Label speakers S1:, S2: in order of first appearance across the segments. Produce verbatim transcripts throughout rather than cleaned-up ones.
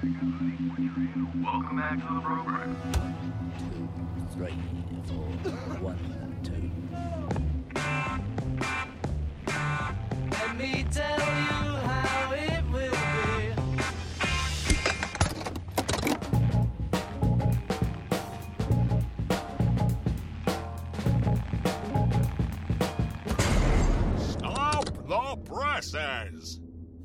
S1: Welcome back to the program.
S2: Two, three, four, one, two.
S3: Let me tell you how it will be.
S4: Stop the presses!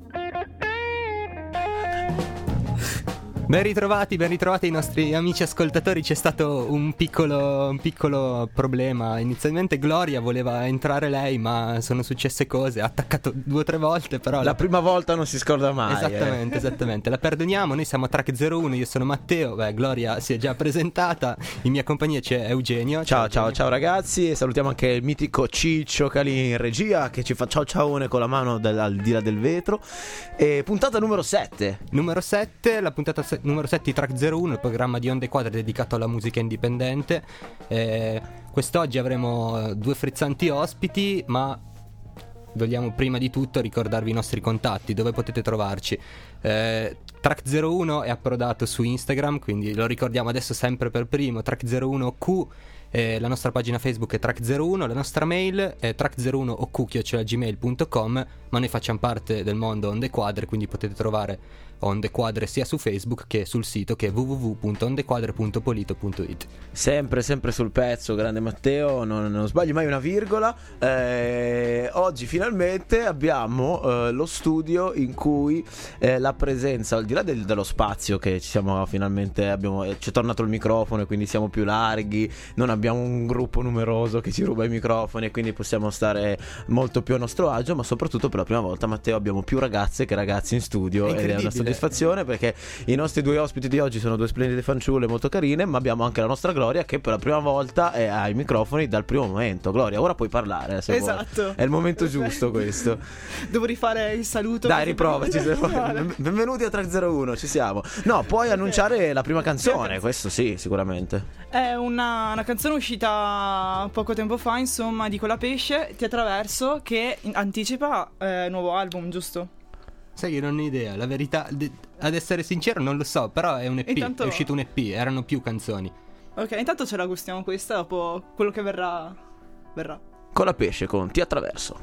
S5: Ben ritrovati, ben ritrovati i nostri amici ascoltatori. C'è stato un piccolo, un piccolo problema. Inizialmente Gloria voleva entrare lei, ma sono successe cose. Ha attaccato due o tre volte, però
S6: La
S5: la...
S6: prima volta non si scorda mai.
S5: Esattamente,
S6: eh.
S5: esattamente. La perdoniamo. Noi siamo Track zero uno, io sono Matteo. Beh, Gloria si è già presentata. In mia compagnia c'è Eugenio.
S6: Ciao, ciao, ciao ragazzi. E salutiamo anche il mitico Ciccio Calì in regia, che ci fa ciao ciaone con la mano del, al di là del vetro. E puntata numero sette.
S5: Numero sette, la puntata se- numero sette di Track zero uno, il programma di Onde Quadre dedicato alla musica indipendente. Eh, quest'oggi avremo due frizzanti ospiti, ma vogliamo prima di tutto ricordarvi i nostri contatti, dove potete trovarci. Eh, Track zero uno è approdato su Instagram, quindi lo ricordiamo adesso sempre per primo, Track zero uno Q. Eh, la nostra pagina Facebook è Track zero uno, la nostra mail è track zero uno o q chiocciola gmail punto com, ma noi facciamo parte del mondo Onde Quadre, quindi potete trovare Onde Quadre sia su Facebook che sul sito, che è w w w punto ondequadre punto polito punto i t.
S6: Sempre, sempre sul pezzo, grande Matteo, non, non sbagli mai una virgola. Eh, oggi finalmente abbiamo eh, lo studio in cui eh, la presenza, al di là del, dello spazio che ci siamo finalmente, abbiamo, ci è tornato il microfono e quindi siamo più larghi, non abbiamo un gruppo numeroso che ci ruba i microfoni e quindi possiamo stare molto più a nostro agio, ma soprattutto per la prima volta, Matteo, abbiamo più ragazze che ragazzi in studio ed è una soddisfazione, perché i nostri due ospiti di oggi sono due splendide fanciulle molto carine, ma abbiamo anche la nostra Gloria che per la prima volta è ai microfoni dal primo momento. Gloria, ora puoi parlare se
S7: Esatto.
S6: vuoi. È il momento giusto questo.
S7: Devo rifare il saluto.
S6: Dai, riprovaci. Benvenuti a Track zero uno, ci siamo. No, puoi annunciare la prima canzone, questo sì, sicuramente.
S7: È una, una canzone uscita poco tempo fa, insomma, di Colapesce, Ti attraverso, che in- anticipa eh, nuovo album, giusto?
S5: Sai che non ho idea, la verità, de- ad essere sincero non lo so, però è un E P,
S7: Intanto-
S5: è uscito un E P, erano più canzoni.
S7: Ok, intanto ce la gustiamo questa, dopo quello che verrà, verrà.
S6: Colapesce con Ti attraverso.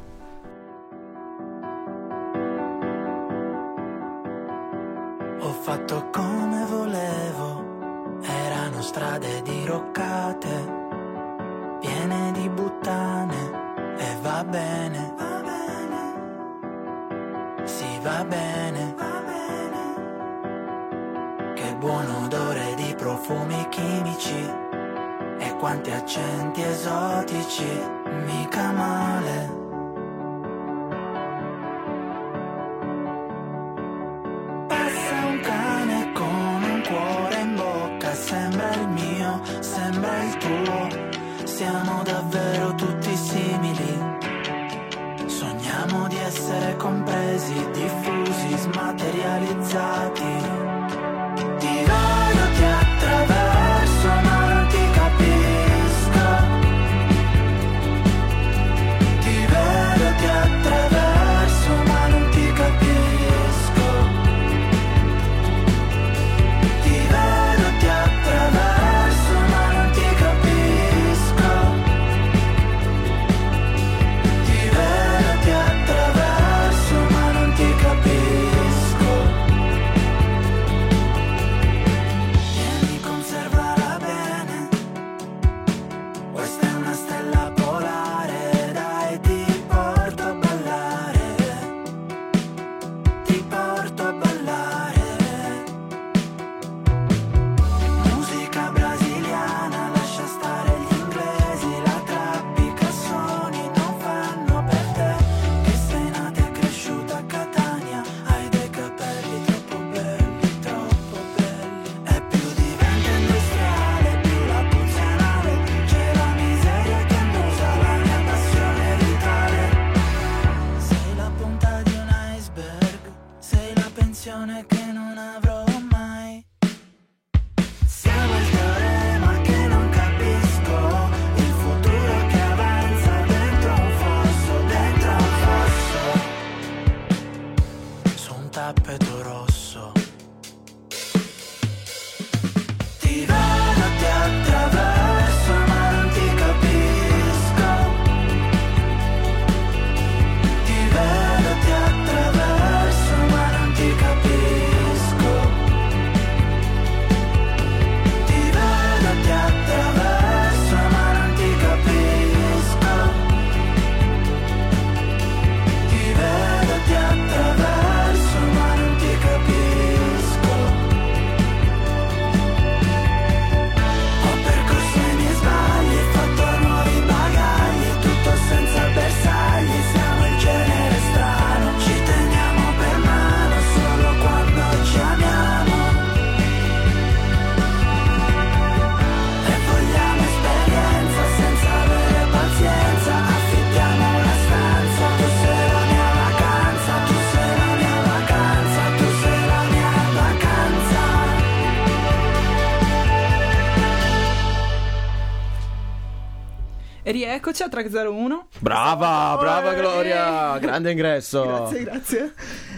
S3: Ho fatto come volevo, erano strade diroccate, piene di buttane, e va bene, va bene, sì va bene, va bene, che buon odore di profumi chimici, e quanti accenti esotici, mica male. Passa un cane con un cuore in bocca, sembra il mio, sembra il tuo, siamo davvero tutti simili, sogniamo di essere compresi, diffusi, smaterializzati. Ti vedo, ti attraverso, ma non ti capisco. Ti vedo, ti attraverso, ma non ti capisco. Ti vedo, ti attraverso, ma non ti capisco. Ti vedo, ti attraverso, ma non ti capisco.
S7: rieccoci a Track zero uno.
S6: Brava, brava
S7: Eh.
S6: Gloria, grande ingresso.
S7: Grazie, grazie.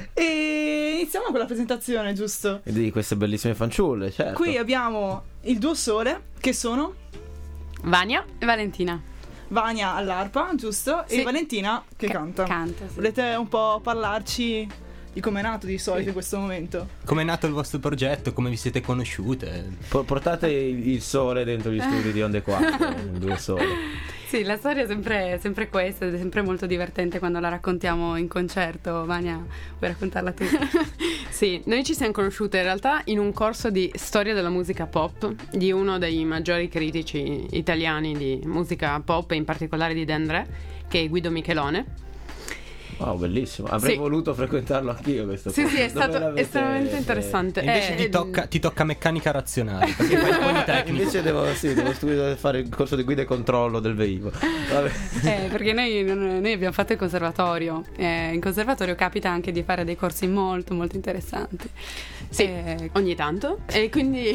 S7: E iniziamo con la presentazione, giusto?
S6: E di queste bellissime fanciulle, certo.
S7: Qui abbiamo il duo Sole, che sono
S8: Vania e Valentina.
S7: Vania all'arpa, giusto?
S8: Sì.
S7: E Valentina che
S8: Ca-
S7: canta.
S8: canta, sì.
S7: Volete un po' parlarci di come è nato di solito in questo momento?
S5: Come è nato il vostro progetto? Come vi siete conosciute?
S6: Po- portate il il sole dentro gli studi di Onde quattro, due sole.
S8: Sì, la storia è sempre, sempre questa ed è sempre molto divertente quando la raccontiamo in concerto. Vania, vuoi raccontarla tu?
S9: Sì, noi ci siamo conosciute in realtà in un corso di storia della musica pop di uno dei maggiori critici italiani di musica pop e in particolare di De André, che è Guido Michelone.
S6: Wow, bellissimo. Avrei
S9: Sì.
S6: voluto frequentarlo anch'io questo
S9: Sì,
S6: corso.
S9: sì, è
S6: Dove
S9: stato
S6: l'avete-
S9: estremamente interessante.
S5: E invece
S9: Eh,
S5: ti, tocca, ti tocca meccanica razionale, perché fai il politecnico.
S6: Invece devo, sì, devo studiare, fare il corso di guida e controllo del velivolo. Vabbè.
S8: Eh, perché noi, noi abbiamo fatto il conservatorio. Eh, in conservatorio capita anche di fare dei corsi molto, molto interessanti.
S9: Sì,
S8: Eh,
S9: ogni tanto. E quindi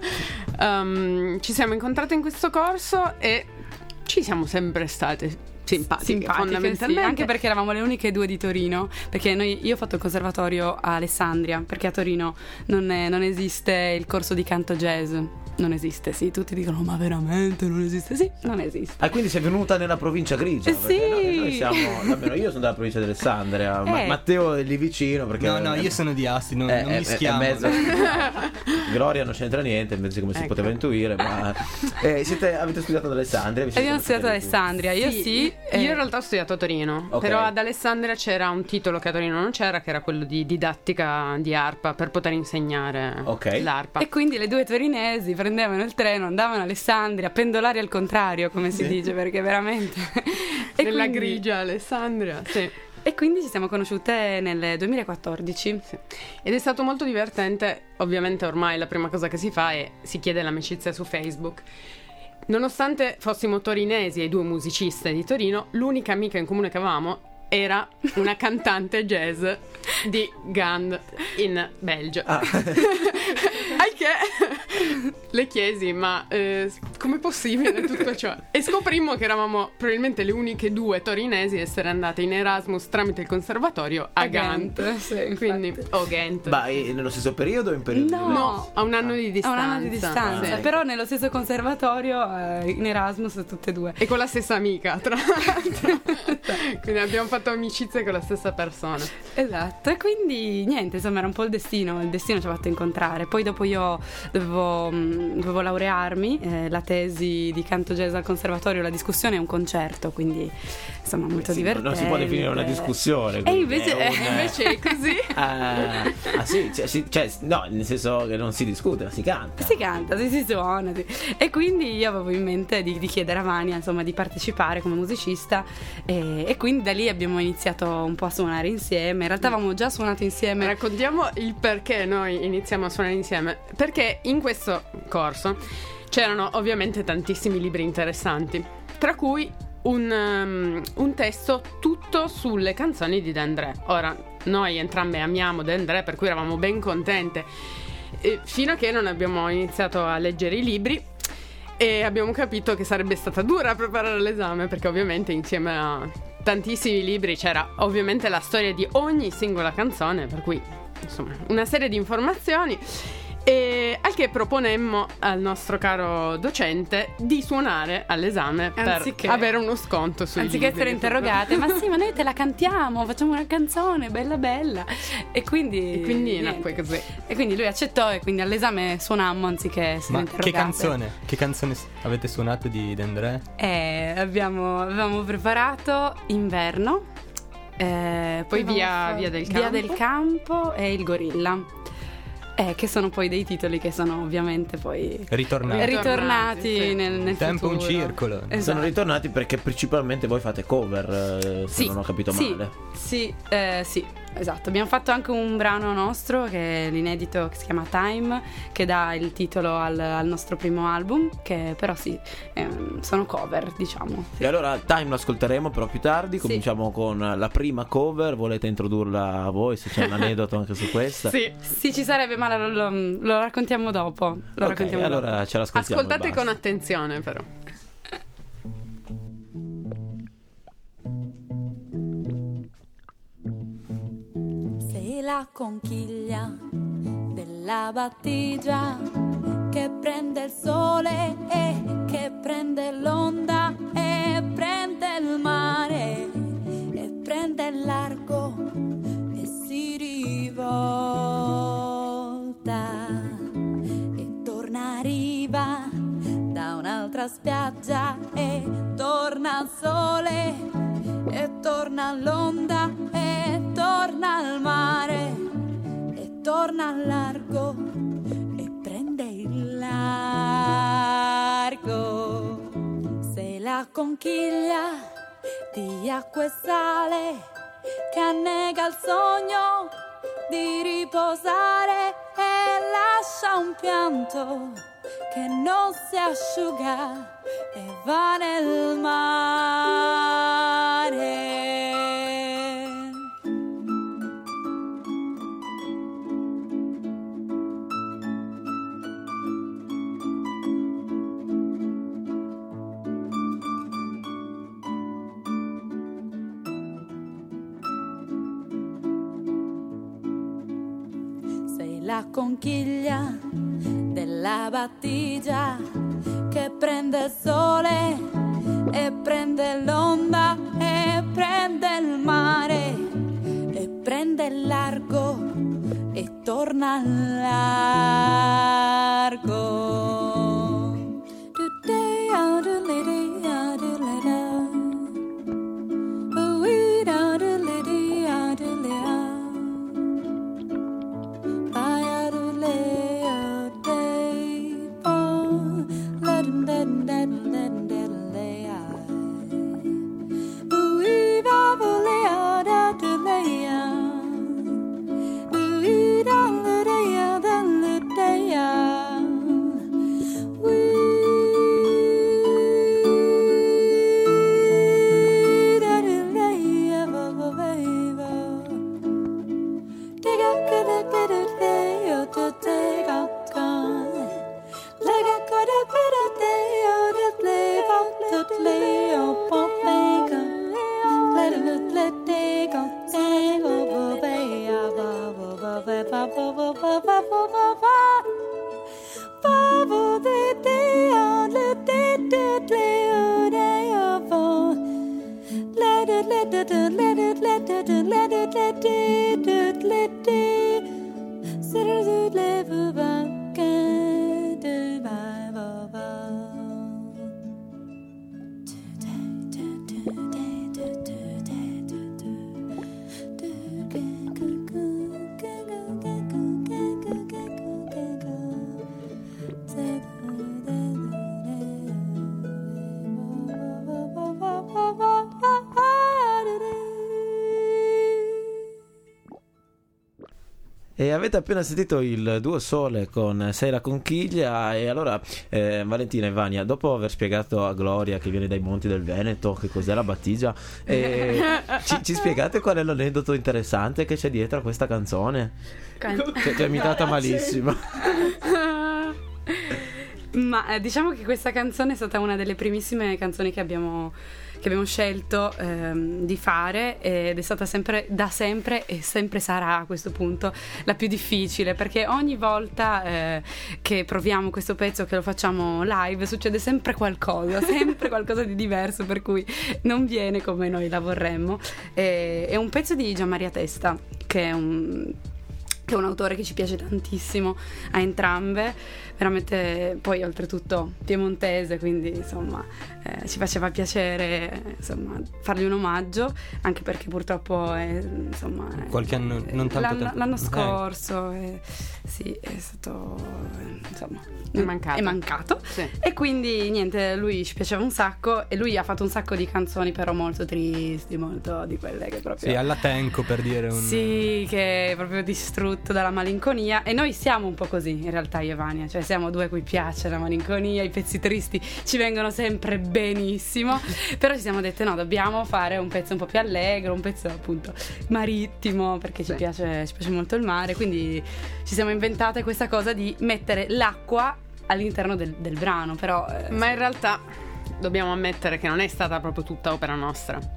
S9: um, ci siamo incontrate in questo corso e ci siamo sempre state simpatiche,
S8: simpatiche,
S9: fondamentalmente.
S8: sì, anche perché eravamo le uniche due di Torino, perché noi, io ho fatto il conservatorio a Alessandria, perché a Torino non, è- non esiste il corso di canto jazz, non esiste, sì, tutti dicono ma veramente non esiste, sì, non esiste.
S6: Ah, quindi sei venuta nella provincia grigia?
S8: Eh,
S6: perché
S8: sì.
S6: Noi, noi siamo, almeno io sono della provincia di Alessandria, Ma-
S8: Eh.
S6: Matteo è lì vicino perché
S5: No, no, io sono di Asti, non,
S6: Eh,
S5: non
S6: è-
S5: mi
S6: è- è
S5: schiamo.
S6: mezzo- Gloria non c'entra niente, invece come si
S9: Ecco.
S6: poteva intuire, ma eh, siete, avete studiato ad Alessandria? vi siete
S8: Abbiamo studiato ad
S6: conosciuti?
S8: Alessandria, io sì, eh,
S9: Io in realtà ho studiato a Torino,
S6: Ok.
S9: però ad Alessandria c'era un titolo che a Torino non c'era, che era quello di didattica di arpa per poter insegnare
S6: Ok.
S9: l'arpa.
S8: e quindi le due torinesi prendevano il treno, andavano a Alessandria, pendolari al contrario, come si dice, perché veramente... e
S9: Nella
S8: quindi-
S9: grigia Alessandria, sì.
S8: E quindi ci siamo conosciute nel duemilaquattordici.
S9: Ed è stato molto divertente, ovviamente ormai la prima cosa che si fa è si chiede l'amicizia su Facebook. Nonostante fossimo torinesi e due musiciste di Torino, l'unica amica in comune che avevamo era una cantante jazz di Gand in Belgio.
S6: Ah.
S9: Al che le chiesi, ma eh, com'è possibile tutto ciò? E scoprimmo che eravamo probabilmente le uniche due torinesi a essere andate in Erasmus tramite il conservatorio a,
S8: A
S9: Gand.
S8: Gand, sì,
S9: Quindi,
S8: infatti.
S9: o Ghent.
S6: Ma eh, nello stesso periodo o in periodi
S8: No.
S6: diversi?
S9: No, a un anno di
S8: A
S9: distanza.
S8: un anno di distanza,
S6: Sì.
S8: però nello stesso conservatorio, eh, in Erasmus tutte e due.
S9: E con la stessa amica, tra l'altro. Quindi abbiamo fatto amicizia con la stessa persona.
S8: Esatto, e quindi niente, insomma era un po' il destino, il destino ci ha fatto incontrare. Poi dopo io dovevo, mh, dovevo laurearmi, eh, la tesi di canto jazz al conservatorio, la discussione è un concerto, quindi insomma molto
S6: Sì,
S8: divertente.
S6: non si può definire una discussione.
S8: E
S6: quindi
S8: invece,
S6: è un-
S8: eh, invece è così.
S6: Ah, ah, sì, cioè, sì, cioè, no, nel senso che non si discute, ma si canta.
S8: Si canta, si, si suona, sì. E quindi io avevo in mente di, di chiedere a Vania, insomma, di partecipare come musicista e, e quindi da lì abbiamo iniziato un po' a suonare insieme. In realtà avevamo già suonato insieme.
S9: Raccontiamo il perché noi iniziamo a suonare insieme. Perché in questo corso c'erano ovviamente tantissimi libri interessanti, tra cui un, um, un testo tutto sulle canzoni di De André. Ora, noi entrambe amiamo De André, per cui eravamo ben contente, eh, fino a che non abbiamo iniziato a leggere i libri e abbiamo capito che sarebbe stata dura preparare l'esame, perché ovviamente insieme a tantissimi libri c'era ovviamente la storia di ogni singola canzone, per cui insomma una serie di informazioni. E al che proponemmo al nostro caro docente di suonare all'esame
S8: Anziché-
S9: per avere uno sconto sui
S8: Anziché
S9: libri.
S8: essere interrogate, ma sì, ma noi te la cantiamo, facciamo una canzone bella bella. E quindi,
S9: E quindi
S8: niente.
S9: nacque così.
S8: E quindi lui accettò e quindi all'esame suonammo anziché essere
S5: Ma
S8: interrogate.
S5: che canzone? Che canzone s- avete suonato di De André?
S8: Eh, abbiamo, avevamo preparato Inverno, eh,
S9: Poi
S8: avevamo
S9: Via-
S8: fatto
S9: Via del
S8: Via
S9: Campo.
S8: del Campo e Il Gorilla. Eh, che sono poi dei titoli che sono ovviamente poi
S5: Ritornati.
S8: ritornati
S9: sì.
S8: nel, nel
S5: Tempo un
S8: futuro.
S5: circolo.
S8: Esatto.
S6: Sono ritornati perché principalmente voi fate cover, eh, se
S8: Sì,
S6: non ho capito
S8: sì,
S6: male.
S8: Sì, eh, sì, esatto. Abbiamo fatto anche un brano nostro che è l'inedito, che si chiama Time, che dà il titolo al, al nostro primo album, che però sì, ehm, sono cover, diciamo.
S6: E allora Time lo ascolteremo però più tardi.
S8: Sì.
S6: Cominciamo con la prima cover. Volete introdurla a voi? Se c'è un aneddoto anche su questa.
S9: Sì.
S8: Sì, ci sarebbe, ma lo, lo- lo raccontiamo dopo. Lo
S6: Ok,
S8: raccontiamo dopo.
S6: allora ce l'ascoltiamo. e
S9: Ascoltate
S6: basta.
S9: con attenzione però.
S10: la conchiglia della battigia che prende il sole e che prende l'onda e prende il mare e prende il largo e si rivolta e torna a riva da un'altra spiaggia e torna al sole e torna all'onda e torna al mare e torna al largo e prende il largo. Sei la conchiglia di acqua e sale che annega il sogno di riposare e lascia un pianto che non si asciuga e va nel mare. Sei la conchiglia della battigia che prende il sole e prende l'onda e prende il mare e prende il largo e torna al largo.
S6: E avete appena sentito il duo Sole con Sei la conchiglia. E allora eh, Valentina e Vania, dopo aver spiegato a Gloria che viene dai monti del Veneto che cos'è la battigia, eh, ci, ci spiegate qual è l'aneddoto interessante che c'è dietro a questa canzone?
S8: Can-
S6: Che ti è imitata malissimo.
S8: Ma eh, diciamo che questa canzone è stata una delle primissime canzoni che abbiamo, che abbiamo scelto ehm, di fare, ed è stata sempre, da sempre e sempre sarà a questo punto la più difficile, perché ogni volta eh, che proviamo questo pezzo, che lo facciamo live, succede sempre qualcosa, sempre qualcosa di diverso, per cui non viene come noi la vorremmo. E, è un pezzo di Gianmaria Testa, che è un... che è un autore che ci piace tantissimo a entrambe, veramente, poi oltretutto piemontese, quindi insomma eh, ci faceva piacere insomma fargli un omaggio, anche perché purtroppo è, insomma
S5: qualche anno, non tanto
S8: l'anno,
S5: tempo
S8: l'anno
S5: eh.
S8: scorso eh, sì, è stato insomma
S9: è mancato,
S8: è mancato.
S9: Sì.
S8: E quindi niente, lui ci piaceva un sacco e lui ha fatto un sacco di canzoni però molto tristi, molto di quelle che proprio
S5: sì, alla Tenco, per dire un...
S8: sì, che è proprio distrutto dalla malinconia. E noi siamo un po' così in realtà, io e Vania, cioè siamo due a cui piace la malinconia, i pezzi tristi ci vengono sempre benissimo, però ci siamo dette no, dobbiamo fare un pezzo un po' più allegro, un pezzo appunto marittimo, perché ci,
S9: sì.
S8: piace, ci piace molto il mare, quindi ci siamo inventate questa cosa di mettere l'acqua all'interno del, del brano, però eh,
S9: ma in realtà dobbiamo ammettere che non è stata proprio tutta opera nostra,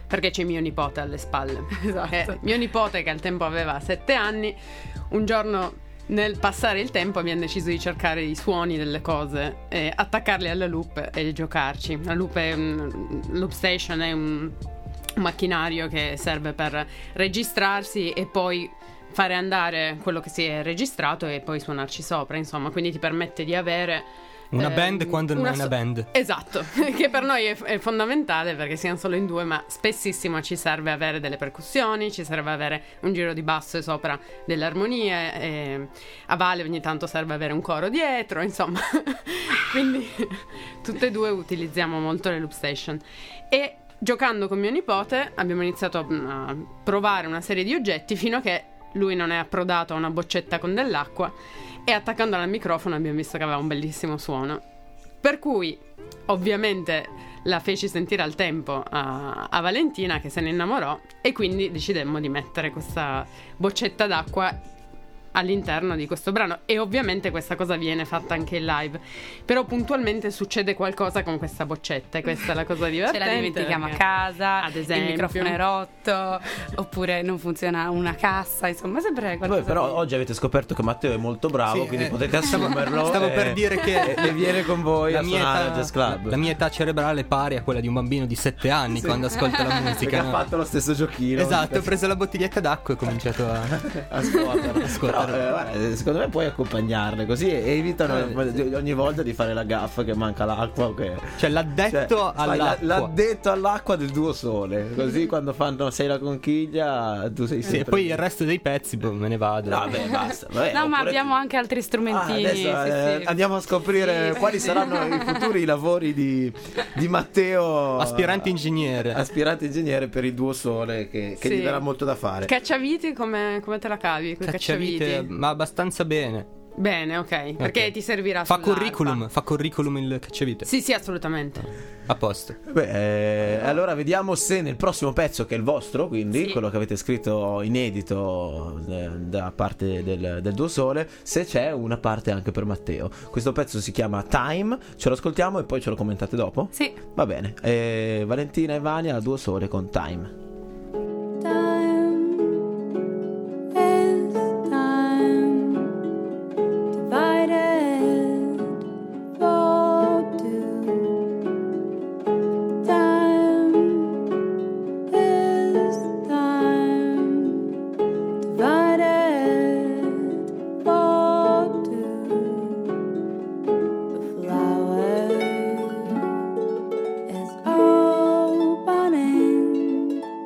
S9: perché c'è mio nipote alle spalle.
S8: Esatto.
S9: Eh, mio nipote, che al tempo aveva sette anni, un giorno nel passare il tempo abbiamo deciso di cercare i suoni delle cose e attaccarli alla loop e giocarci. La loop è un, loop station è un, un macchinario che serve per registrarsi e poi fare andare quello che si è registrato e poi suonarci sopra, insomma, quindi ti permette di avere
S5: una
S9: ehm,
S5: band quando non
S9: una
S5: è una
S9: so-
S5: band.
S9: Esatto, che per noi è, è fondamentale perché siamo solo in due, ma spessissimo ci serve avere delle percussioni, ci serve avere un giro di basso e sopra delle armonie, e a Vale ogni tanto serve avere un coro dietro, insomma. Quindi tutte e due utilizziamo molto le loop station. E giocando con mio nipote abbiamo iniziato a, a provare una serie di oggetti fino a che lui non è approdato a una boccetta con dell'acqua e attaccandola al microfono abbiamo visto che aveva un bellissimo suono. Per cui ovviamente la feci sentire al tempo a, a Valentina, che se ne innamorò, e quindi decidemmo di mettere questa boccetta d'acqua all'interno di questo brano. E ovviamente questa cosa viene fatta anche in live, però puntualmente succede qualcosa con questa boccetta e questa è la cosa
S8: Ce
S9: divertente.
S8: la dimentichiamo a
S9: perché,
S8: casa,
S9: ad esempio,
S8: il microfono è rotto, oppure non funziona una cassa, insomma sempre qualcosa.
S6: Voi però
S8: di-
S6: oggi avete scoperto che Matteo è molto bravo,
S5: Sì,
S6: quindi
S5: eh,
S6: potete
S5: stavo-
S6: assumerlo.
S5: stavo
S6: e-
S5: per dire che
S6: e viene con voi
S5: la
S6: a
S5: mia,
S6: suonare al
S5: età,
S6: Jazz Club.
S5: la mia età cerebrale è pari a quella di un bambino di sette anni quando ascolta la
S6: Perché
S5: musica,
S6: ha
S5: no?
S6: fatto lo stesso giochino.
S5: Esatto, ho preso la bottiglietta d'acqua e ho cominciato a
S6: a scuoterlo.
S5: A scuoterlo.
S6: Però, eh, guarda, secondo me puoi accompagnarle così e evitano ogni volta di fare la gaffa che manca l'acqua o che...
S5: Cioè l'addetto
S6: Cioè, fai la-
S5: all'acqua.
S6: l'addetto all'acqua del Duo Sole, così quando fanno sei la conchiglia tu sei
S5: Sì,
S6: sempre...
S5: e poi il resto dei pezzi boh, me ne vado.
S6: No, beh, basta. Vabbè,
S8: No, ma
S6: oppure-
S8: abbiamo anche altri
S6: Ah,
S8: strumentini.
S6: adesso
S8: sì,
S6: eh,
S8: sì.
S6: andiamo a scoprire
S8: Sì.
S6: quali saranno i futuri lavori di, di Matteo,
S5: Aspirante ingegnere.
S6: aspirante ingegnere per il Duo Sole, che, che
S9: Sì.
S6: gli darà molto da fare.
S9: Cacciaviti, come, come te la cavi? Coi
S5: Cacciavite,
S9: cacciaviti?
S5: ma abbastanza bene.
S9: Bene, ok, perché
S5: Ok.
S9: ti servirà
S5: Fa
S9: sull'arpa.
S5: curriculum, fa curriculum il cacciavite.
S9: Sì, sì, assolutamente.
S5: A posto.
S6: Beh, eh, allora vediamo se nel prossimo pezzo, che è il vostro, quindi
S9: Sì.
S6: quello che avete scritto inedito eh, da parte del, del Duo Sole, se c'è una parte anche per Matteo. Questo pezzo si chiama Time, ce lo ascoltiamo e poi ce lo commentate dopo?
S8: Sì.
S6: Va bene, eh, Valentina e Vania al Duo Sole con Time.
S10: Opening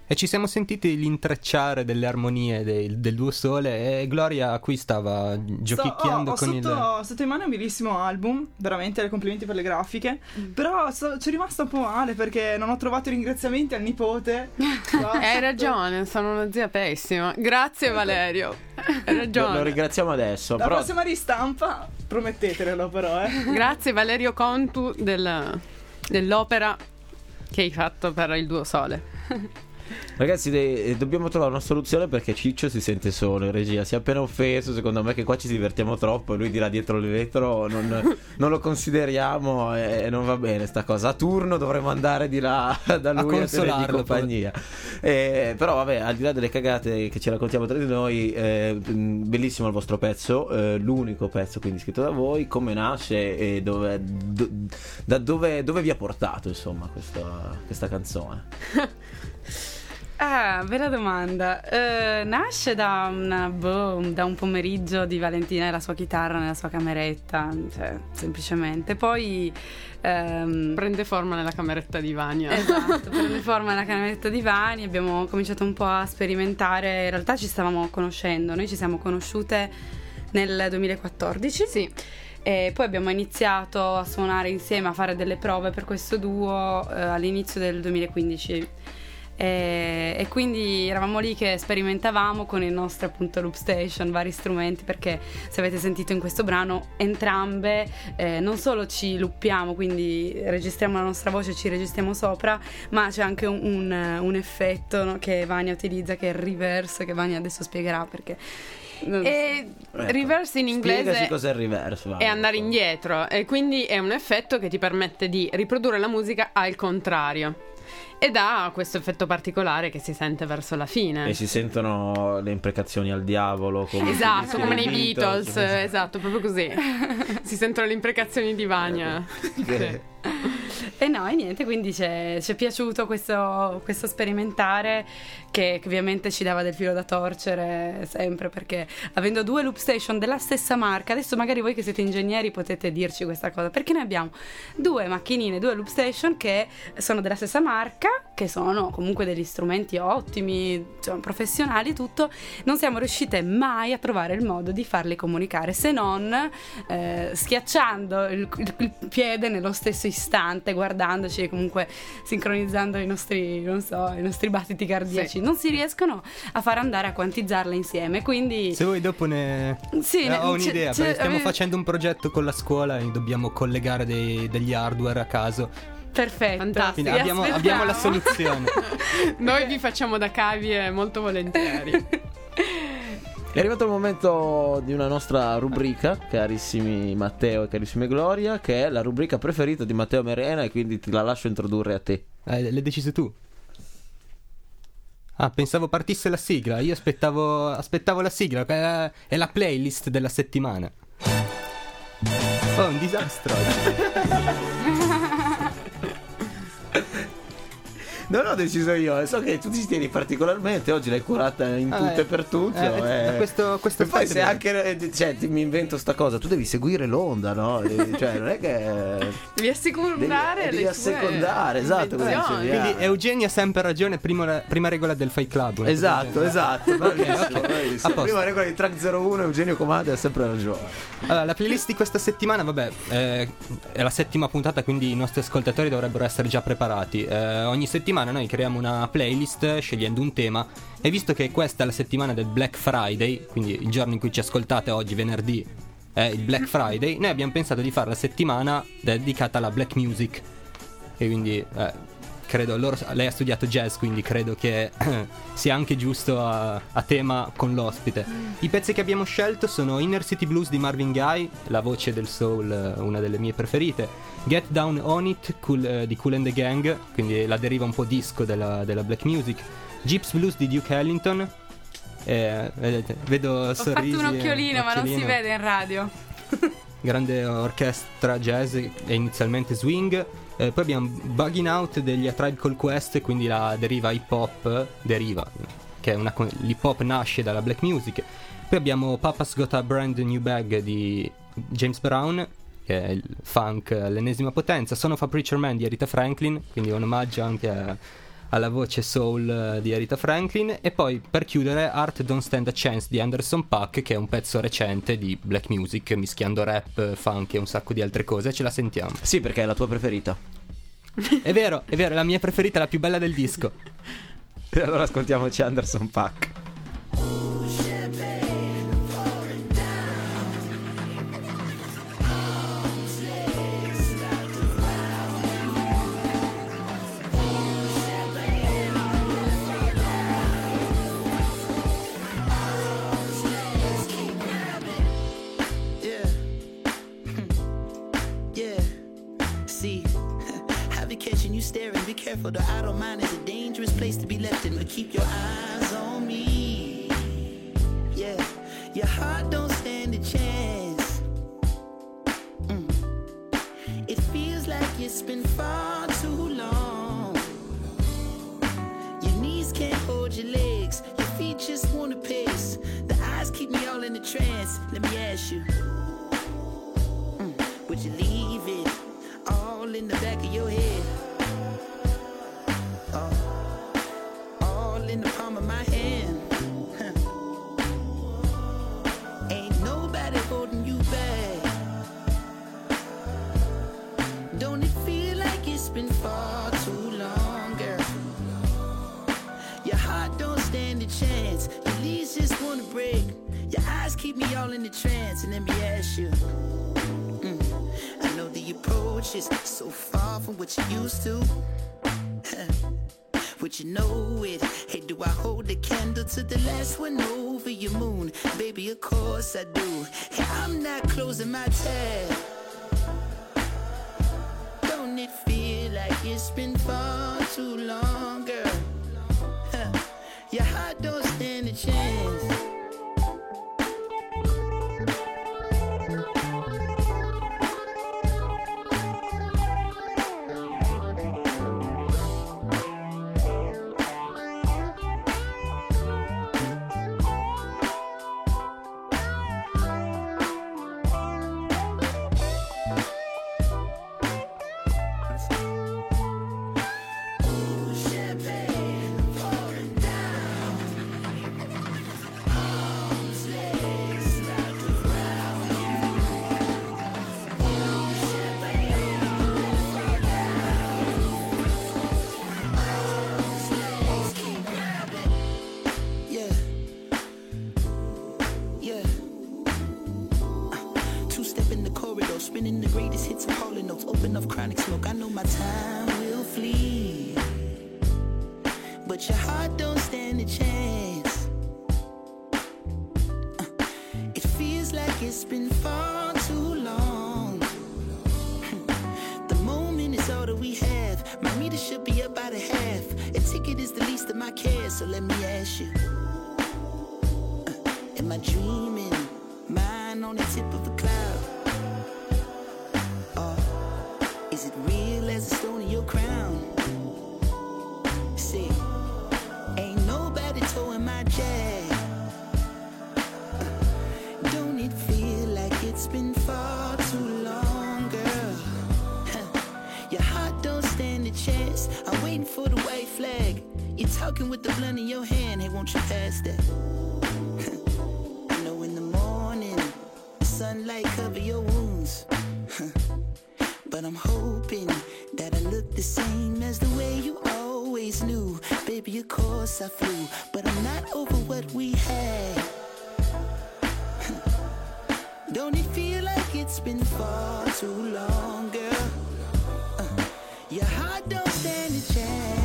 S5: e ci siamo sentiti l'intrecciare delle armonie del, del Duo Sole, e Gloria qui stava giochicchiando
S7: so, oh, ho
S5: con
S7: sotto,
S5: il...
S7: sotto in mano un bellissimo album, veramente complimenti per le grafiche, mm. però so, ci è rimasta un po' male perché non ho trovato i ringraziamenti al nipote.
S9: Hai ragione, sono una zia pessima. Grazie Valerio, hai ragione.
S6: Lo, lo ringraziamo adesso.
S7: La
S6: però...
S7: prossima ristampa prometteterelo però, eh.
S9: Grazie Valerio Contu del, dell'opera che hai fatto per il Duo Sole.
S6: Ragazzi, de- dobbiamo trovare una soluzione perché Ciccio si sente solo in regia. Si è appena offeso, secondo me, che qua ci divertiamo troppo e lui dirà dietro le vetro non, non lo consideriamo e non va bene sta cosa. A turno dovremmo andare di là da lui a, a tenere di compagnia. Eh, però vabbè, al di là delle cagate che ci raccontiamo tra di noi, eh, bellissimo il vostro pezzo, eh, l'unico pezzo quindi scritto da voi. Come nasce e dove, do, da dove, dove vi ha portato insomma questa, questa canzone?
S8: Ah, bella domanda. Uh, nasce da, una, boh, da un pomeriggio di Valentina e la sua chitarra nella sua cameretta, cioè, semplicemente. Poi um,
S9: prende forma nella cameretta di Vania.
S8: Esatto, prende forma nella cameretta di Vania. Abbiamo cominciato un po' a sperimentare. In realtà ci stavamo conoscendo. Noi ci siamo conosciute nel duemilaquattordici.
S9: Sì.
S8: E poi abbiamo iniziato a suonare insieme, a fare delle prove per questo duo uh, all'inizio del duemilaquindici. E, e quindi eravamo lì che sperimentavamo con il nostro appunto loop station, vari strumenti, perché se avete sentito in questo brano entrambe eh, non solo ci loopiamo, quindi registriamo la nostra voce, ci registriamo sopra, ma c'è anche un, un, un effetto, no, che Vania utilizza, che è il reverse, che Vania adesso spiegherà perché...
S9: E
S6: ecco.
S9: Reverse in inglese
S6: Spiegaci cos'è il reverse,
S9: è andare indietro, e quindi è un effetto che ti permette di riprodurre la musica al contrario. Ed ha questo effetto particolare che si sente verso la fine.
S6: E si sentono le imprecazioni al diavolo, come
S9: esatto, come nei
S6: Beatles,
S9: Beatles, esatto, proprio così. Si sentono le imprecazioni di Vania.
S6: Che...
S8: E no, e niente, quindi ci è piaciuto questo, questo sperimentare che, che ovviamente ci dava del filo da torcere sempre, perché avendo due loop station della stessa marca, adesso magari voi che siete ingegneri potete dirci questa cosa, perché noi abbiamo due macchinine, due loop station che sono della stessa marca, che sono comunque degli strumenti ottimi, cioè, professionali, tutto. Non siamo riuscite mai a trovare il modo di farli comunicare, se non eh, schiacciando il, il, il piede nello stesso istante, guardandoci e comunque sincronizzando i nostri, non so, i nostri battiti cardiaci. Sì. Non si riescono a far andare a quantizzarle insieme, quindi
S5: se vuoi dopo ne
S8: sì,
S5: eh, ho un'idea,
S8: c'è,
S5: perché stiamo
S8: c'è...
S5: facendo un progetto con la scuola e dobbiamo collegare dei, degli hardware a caso.
S8: Perfetto,
S9: fantastico.
S5: Abbiamo, abbiamo la soluzione.
S9: Noi vi facciamo da cavie molto volentieri.
S6: È arrivato il momento di una nostra rubrica, carissimi Matteo e carissime Gloria, che è la rubrica preferita di Matteo Merena, e quindi ti la lascio introdurre a te.
S5: Eh, l'hai deciso tu? Ah, pensavo partisse la sigla. Io aspettavo, aspettavo la sigla, che è, è la playlist della settimana. Oh, un disastro.
S6: Non l'ho deciso io, so che tu ti tieni particolarmente, oggi l'hai curata in tutto ah, e per tutto.
S5: Eh, eh. Questo, questo
S6: e poi se anche, cioè, mi invento sta cosa, tu devi seguire l'onda, no? Cioè, non è che...
S9: Devi assecondare
S6: devi, devi assecondare, esatto.
S5: Quindi Eugenio ha sempre ragione, prima, prima regola del Fight Club.
S6: Esatto, esatto.
S5: Okay, okay.
S6: Prima regola di Track zero uno, Eugenio Comanda ha sempre ragione.
S5: Allora, la playlist di questa settimana, vabbè, eh, è la settima puntata, quindi i nostri ascoltatori dovrebbero essere già preparati. Eh, ogni settimana noi creiamo una playlist scegliendo un tema, e visto che questa è la settimana del Black Friday, quindi il giorno in cui ci ascoltate oggi, venerdì, è il Black Friday, noi abbiamo pensato di fare la settimana dedicata alla black music. E quindi eh, credo loro, lei ha studiato jazz, quindi credo che sia anche giusto a, a tema con l'ospite. I pezzi che abbiamo scelto sono Inner City Blues di Marvin Gaye, la voce del soul, una delle mie preferite, Get Down On It cool, uh, di Kool and the Gang, quindi la deriva un po' disco della, della black music, Gyps Blues di Duke Ellington, eh, vedete, vedo
S8: ho
S5: sorrisi.
S8: Ho fatto un occhiolino, ma non si vede in radio.
S5: Grande orchestra jazz e inizialmente swing. Eh, poi abbiamo Bugging Out degli A Tribe Called Quest, quindi la deriva hip hop, deriva, che è una, l'hip hop nasce dalla black music. Poi abbiamo Papa's Got a Brand New Bag di James Brown, che è il funk all'ennesima potenza. Son of a Preacher Man di Aretha Franklin, quindi un omaggio anche a, alla voce soul eh, di Aretha Franklin, e poi per chiudere Art Don't Stand a Chance di Anderson .Paak, che è un pezzo recente di black music mischiando rap, funk e un sacco di altre cose. Ce la sentiamo.
S6: Sì, perché è la tua preferita.
S5: È vero, è vero, è la mia preferita, la più bella del disco.
S6: E allora ascoltiamoci Anderson .Paak.
S3: Be careful, though I don't mind. It's a dangerous place to be left in, but keep your eyes on me. Yeah, your heart don't stand a chance. Mm. It feels like it's been far too long. Your knees can't hold your legs, your feet just wanna pace. The eyes keep me all in a trance. Let me ask you, mm, would you leave it all in the back of your head? In the palm of my hand, huh. Ain't nobody holding you back. Don't it feel like it's been far too long, girl? Your heart don't stand a chance. Your leaves just wanna break. Your eyes keep me all in the trance. And let me ask you, mm, I know the approach is so far from what you used to. Would you know it? Hey, do I hold the candle to the last one over your moon? Baby, of course I do. Hey, I'm not closing my tab. Don't it feel like it's been far too long, girl? Huh. Your heart don't stand a chance. Spinning the greatest hits and calling notes. Open up chronic smoke. I know my time will flee, but your heart don't stand a chance. uh, It feels like it's been far too long. The moment is all that we have. My meter should be up by the half. A ticket is the least of my cares. So let me ask you, uh, am I dreaming? Mine on the tip of a cloud. Is it real as a stone in your crown? See, ain't nobody towing my jag. Don't it feel like it's been far too long, girl? Your heart don't stand a chance. I'm waiting for the white flag. You're talking with the blunt in your hand. Hey, won't you pass that? I know in the morning the sunlight cover your wounds, but I'm hoping that I look the same as the way you always knew. Baby, of course I flew, but I'm not over what we had. Don't it feel like it's been far too long, girl? Uh, your heart don't stand a chance.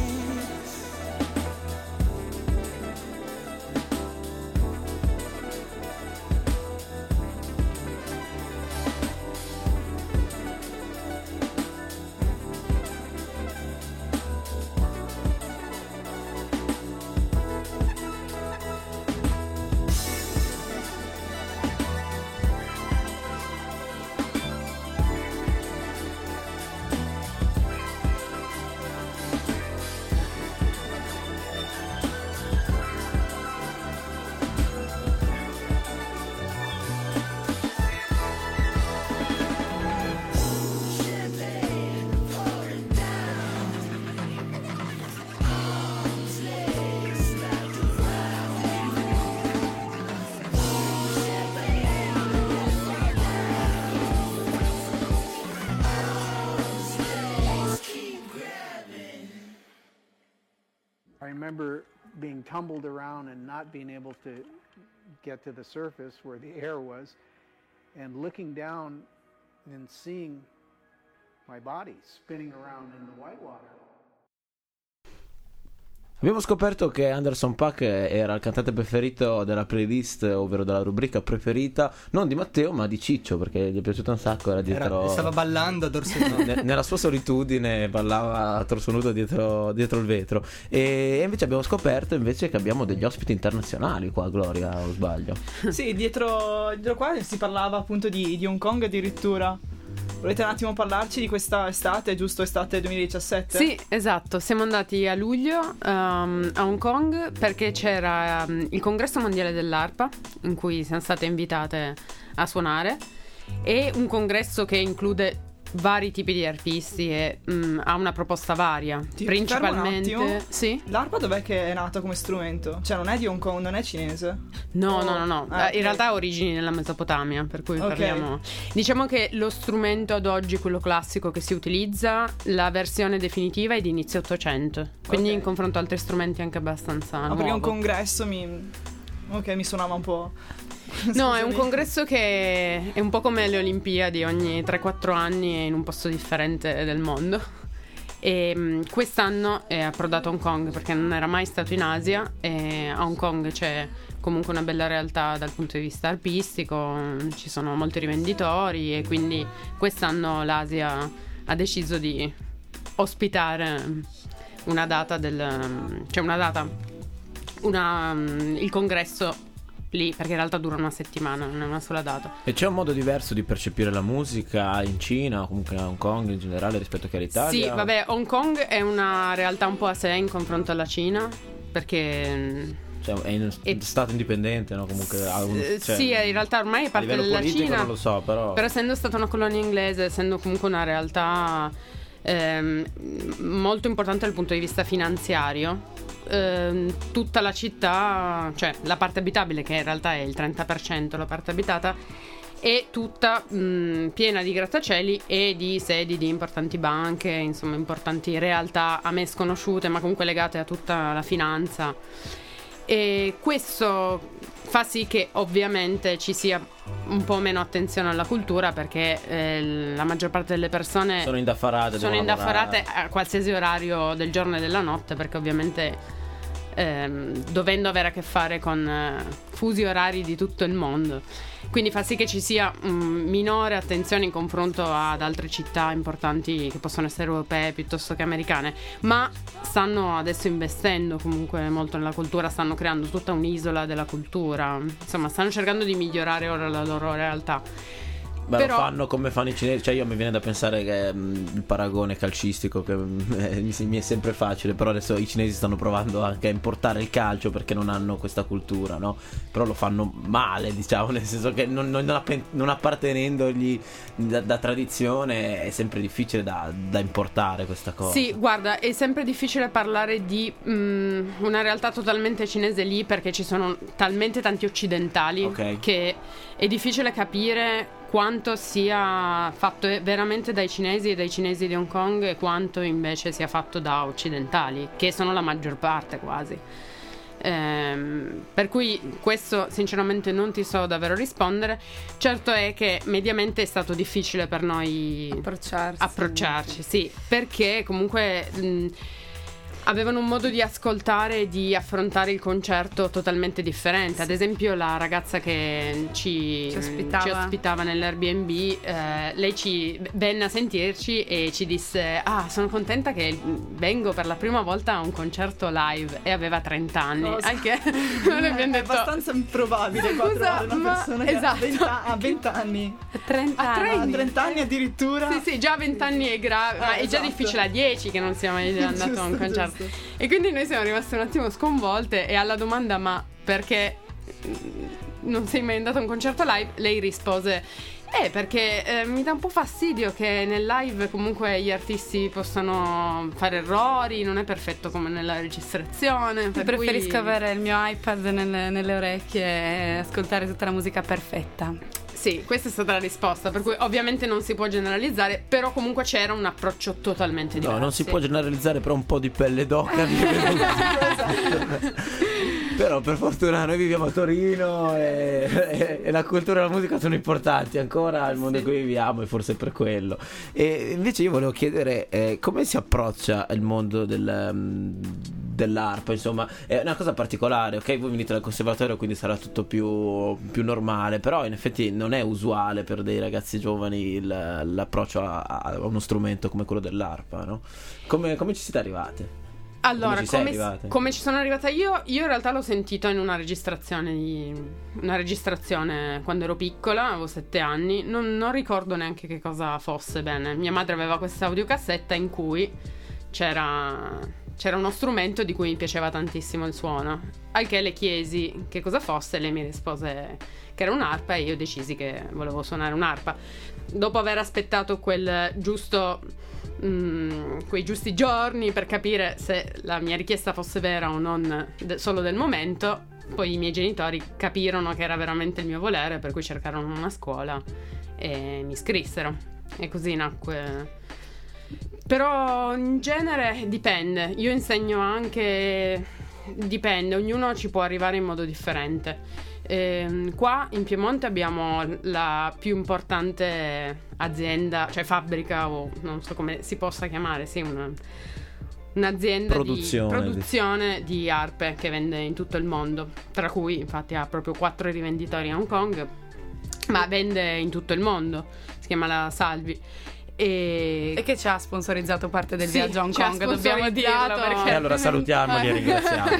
S11: remember being tumbled around and not being able to get to the surface where the air was, and looking down and seeing my body spinning around in the white water.
S6: Abbiamo scoperto che Anderson .Paak era il cantante preferito della playlist, ovvero della rubrica preferita, non di Matteo ma di Ciccio, perché gli è piaciuto un sacco, era dietro...
S5: Era, stava ballando a dorso nudo.
S6: Ne, nella sua solitudine ballava a torso nudo dietro, dietro il vetro. E invece abbiamo scoperto invece che abbiamo degli ospiti internazionali qua, Gloria, o sbaglio?
S7: Sì, dietro, dietro qua si parlava appunto di, di Hong Kong addirittura. Volete un attimo parlarci di questa estate, giusto estate duemiladiciassette?
S9: Sì, esatto, siamo andati a luglio um, a Hong Kong perché c'era um, il congresso mondiale dell'arpa in cui siamo state invitate a suonare, e un congresso che include vari tipi di artisti e um, ha una proposta varia.
S7: Ti
S9: principalmente
S7: fermo un attimo.
S9: Sì.
S7: L'arpa dov'è che è nata come strumento? Cioè non è di Hong Kong, non è cinese?
S9: No,
S7: Oh.
S9: no, no, no.
S7: Ah,
S9: In
S7: ok.
S9: realtà ha origini nella Mesopotamia, per cui
S7: Ok.
S9: parliamo. Diciamo che lo strumento ad oggi, quello classico che si utilizza, la versione definitiva è di inizio Ottocento. Quindi
S7: Ok.
S9: in confronto a altri strumenti anche abbastanza
S7: Ah, perché un
S9: nuovo.
S7: congresso mi... Ok, mi suonava un po'...
S9: No, è un
S7: Scusami.
S9: congresso che è un po' come le Olimpiadi, ogni tre quattro anni è in un posto differente del mondo. E mh, quest'anno è approdato a Hong Kong perché non era mai stato in Asia, e a Hong Kong c'è comunque una bella realtà dal punto di vista arpistico, ci sono molti rivenditori, e quindi quest'anno l'Asia ha deciso di ospitare una data del... cioè una data, una, il congresso lì, perché in realtà dura una settimana, non è una sola data.
S6: E c'è un modo diverso di percepire la musica in Cina, o comunque a Hong Kong in generale, rispetto che all'Italia?
S9: Sì, vabbè, Hong Kong è una realtà un po' a sé in confronto alla Cina, perché...
S6: Cioè, è in
S9: E-
S6: stato indipendente, no? Comunque ha un,
S9: Eh,
S6: cioè,
S9: sì, in realtà ormai è
S6: a
S9: parte
S6: livello
S9: della
S6: politico
S9: Cina,
S6: non lo so, però...
S9: però essendo stata una colonia inglese, essendo comunque una realtà ehm, molto importante dal punto di vista finanziario, ehm, tutta la città, cioè la parte abitabile, che in realtà è il trenta per cento la parte abitata, è tutta mh, piena di grattacieli e di sedi di importanti banche, insomma importanti realtà a me sconosciute ma comunque legate a tutta la finanza. E questo fa sì che ovviamente ci sia un po' meno attenzione alla cultura, perché eh, la maggior parte delle persone
S6: sono indaffarate,
S9: sono
S6: devono
S9: indaffarate
S6: lavorare.
S9: a qualsiasi orario del giorno e della notte, perché ovviamente ehm, dovendo avere a che fare con eh, fusi orari di tutto il mondo, quindi fa sì che ci sia mm, minore attenzione in confronto ad altre città importanti che possono essere europee piuttosto che americane, ma stanno adesso investendo comunque molto nella cultura, stanno creando tutta un'isola della cultura, insomma stanno cercando di migliorare ora la loro realtà.
S6: Beh,
S9: Però-
S6: lo fanno come fanno i cinesi, cioè io mi viene da pensare che mh, il paragone calcistico che mh, mi, mi è sempre facile, però adesso i cinesi stanno provando anche a importare il calcio perché non hanno questa cultura, no? Però lo fanno male, diciamo, nel senso che non, non, appen- non appartenendogli da, da tradizione è sempre difficile da, da importare questa cosa.
S9: Sì, guarda, è sempre difficile parlare di mm, una realtà totalmente cinese lì, perché ci sono talmente tanti occidentali
S6: Ok.
S9: che è difficile capire quanto sia fatto veramente dai cinesi e dai cinesi di Hong Kong e quanto invece sia fatto da occidentali, che sono la maggior parte quasi. Ehm, per cui questo sinceramente non ti so davvero rispondere. Certo è che mediamente è stato difficile per noi
S8: Approcciarsi.
S9: approcciarci, sì, perché comunque mh, avevano un modo di ascoltare e di affrontare il concerto totalmente differente. Ad esempio la ragazza che ci,
S8: Ci ospitava.
S9: ci ospitava nell'Airbnb, eh, lei ci venne a sentirci e ci disse: ah, sono contenta che vengo per la prima volta a un concerto live, e aveva trenta anni.
S7: Cosa?
S9: Anche noi le abbiamo
S7: È
S9: detto:
S7: abbastanza improbabile qua
S9: Scusa,
S7: trovare una
S9: ma-
S7: persona che
S9: esatto.
S7: ha venti a venti anni.
S8: trenta
S9: A
S8: anni.
S7: A trenta anni addirittura.
S9: Sì, sì, già a venti anni è grave, ma
S7: Eh,
S9: è già
S7: esatto.
S9: difficile a dieci che non sia mai andato a un
S7: Giusto,
S9: concerto.
S7: giusto.
S9: E quindi noi siamo rimasti un attimo sconvolte, e alla domanda ma perché mm, non sei mai andato a un concerto live, lei rispose: eh, perché eh, mi dà un po' fastidio che nel live comunque gli artisti possano fare errori, non è perfetto come nella registrazione. Per cui-
S8: Preferisco avere il mio iPad nelle, nelle orecchie e ascoltare tutta la musica perfetta.
S9: Sì, questa è stata la risposta, per cui ovviamente non si può generalizzare, però comunque c'era un approccio totalmente diverso.
S6: No, non si può generalizzare, però un po' di pelle d'oca. Però per fortuna noi viviamo a Torino e, e, e la cultura e la musica sono importanti ancora al mondo in cui viviamo, e forse per quello. E invece io volevo chiedere eh, come si approccia il mondo del, um, dell'arpa, insomma è una cosa particolare, ok? Voi venite dal conservatorio, quindi sarà tutto più, più normale, però in effetti non è usuale per dei ragazzi giovani il, l'approccio a, a uno strumento come quello dell'arpa, no? Come, come ci siete arrivate?
S9: Allora,
S6: come ci,
S9: come, come ci sono arrivata io? Io in realtà l'ho sentito in una registrazione di, una registrazione quando ero piccola, avevo sette anni, non, non ricordo neanche che cosa fosse bene. Mia madre aveva questa audiocassetta in cui c'era, c'era uno strumento di cui mi piaceva tantissimo il suono, al che le chiesi che cosa fosse, lei mi rispose che era un'arpa e io decisi che volevo suonare un'arpa. Dopo aver aspettato quel giusto... Mm, quei giusti giorni per capire se la mia richiesta fosse vera o non de- solo del momento, poi i miei genitori capirono che era veramente il mio volere, per cui cercarono una scuola e mi iscrissero e così nacque. Però in genere dipende, io insegno anche, dipende, ognuno ci può arrivare in modo differente. Eh, qua in Piemonte abbiamo la più importante azienda, cioè fabbrica o non so come si possa chiamare, sì, una, un'azienda
S6: produzione.
S9: di produzione di arpe che vende in tutto il mondo, tra cui infatti ha proprio quattro rivenditori a Hong Kong, ma vende in tutto il mondo, si chiama la Salvi. E...
S8: e che ci ha sponsorizzato parte del
S9: sì,
S8: viaggio a Hong Kong, dobbiamo dirlo, perché...
S6: E allora salutiamoli e ringraziamoli.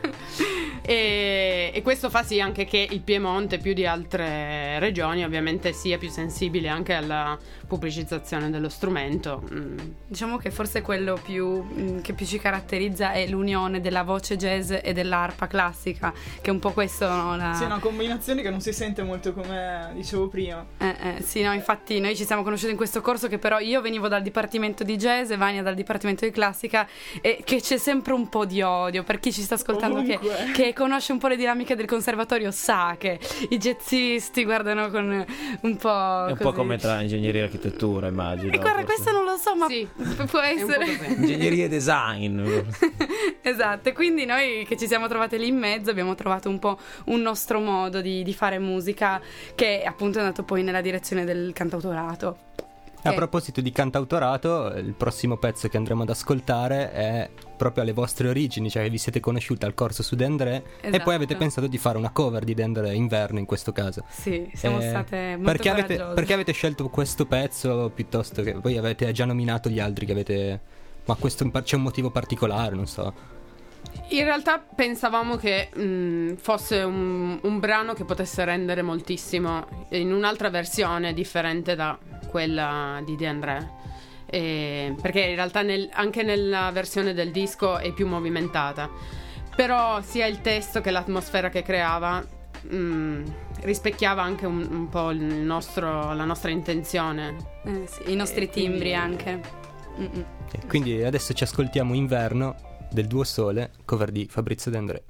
S9: E, e questo fa sì anche che il Piemonte, più di altre regioni, ovviamente sia più sensibile anche alla pubblicizzazione dello strumento. Mm.
S8: Diciamo che forse quello più che più ci caratterizza è l'unione della voce jazz e dell'arpa classica, che è un po' questo, no? La...
S7: Sì, è una combinazione che non si sente molto, come dicevo prima.
S8: Eh, eh, sì, no, infatti noi ci siamo conosciuti in questo corso, che però io venivo dal dipartimento di jazz e Vania dal dipartimento di classica, e che c'è sempre un po' di odio per chi ci sta ascoltando, che, che conosce un po' le dinamiche del conservatorio, sa che i jazzisti guardano con un po'
S6: è un
S8: così.
S6: po' come tra ingegneria e architettura, immagino.
S8: E guarda,
S6: forse.
S8: questo non lo so, ma
S9: sì,
S8: può essere
S6: ingegneria e design.
S8: esatto, e quindi noi che ci siamo trovate lì in mezzo abbiamo trovato un po' un nostro modo di, di fare musica, che appunto è andato poi nella direzione del cantautorato.
S5: A
S8: Che...
S5: proposito di cantautorato, il prossimo pezzo che andremo ad ascoltare è proprio alle vostre origini, cioè vi siete conosciuti al corso su De André,
S8: esatto.
S5: E poi avete pensato di fare una cover di De André, Inverno in questo caso.
S8: Sì, siamo
S5: Eh,
S8: state molto
S5: perché avete,
S8: coraggiose.
S5: perché avete scelto questo pezzo piuttosto che... Voi avete già nominato gli altri che avete... Ma questo in par- c'è un motivo particolare, non so.
S9: In realtà pensavamo che mh, fosse un, un brano che potesse rendere moltissimo in un'altra versione differente da quella di De André, e, perché in realtà nel, anche nella versione del disco è più movimentata, però sia il testo che l'atmosfera che creava mh, rispecchiava anche un, un po' il nostro, la nostra intenzione,
S8: eh, sì, i nostri
S9: e
S8: timbri
S9: quindi...
S8: anche. Mm-mm.
S5: E quindi adesso ci ascoltiamo Inverno del Duo Sole, cover di Fabrizio De André.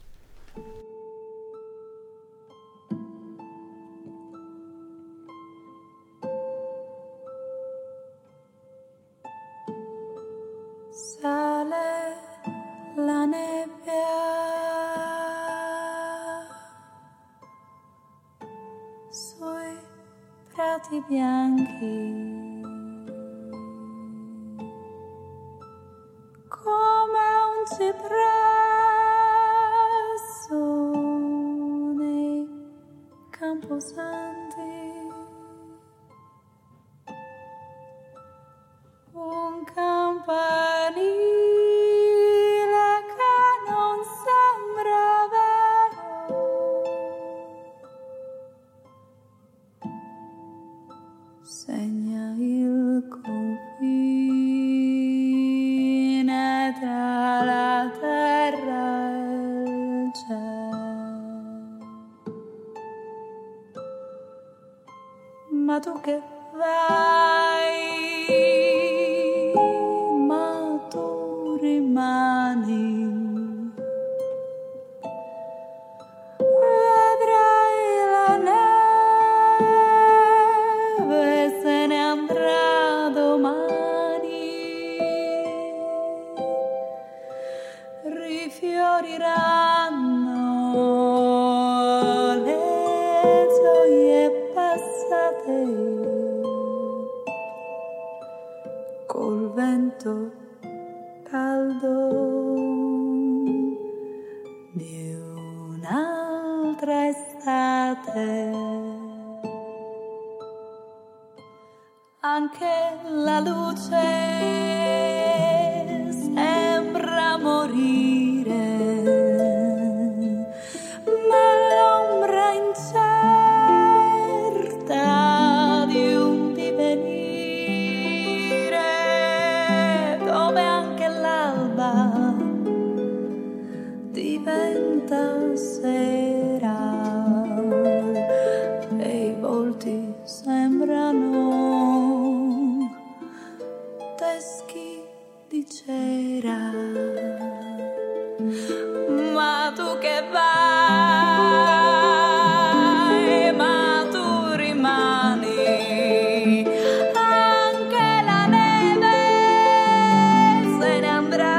S10: Sale la nebbia sui prati bianchi, come un cipresso nei camposanti, un campanile che non sembra vero, segna il confine tra la terra e il cielo. Ma tu che vai, ma tu rimani, vedrai la d'estate col vento caldo di un'altra estate. Anche la luce sembra morire, ma l'ombra incerta di un divenire, dove anche l'alba diventa sera e i volti sembrano teschi di cera. Ma tu che vai, ma tu rimani, anche la neve se ne andrà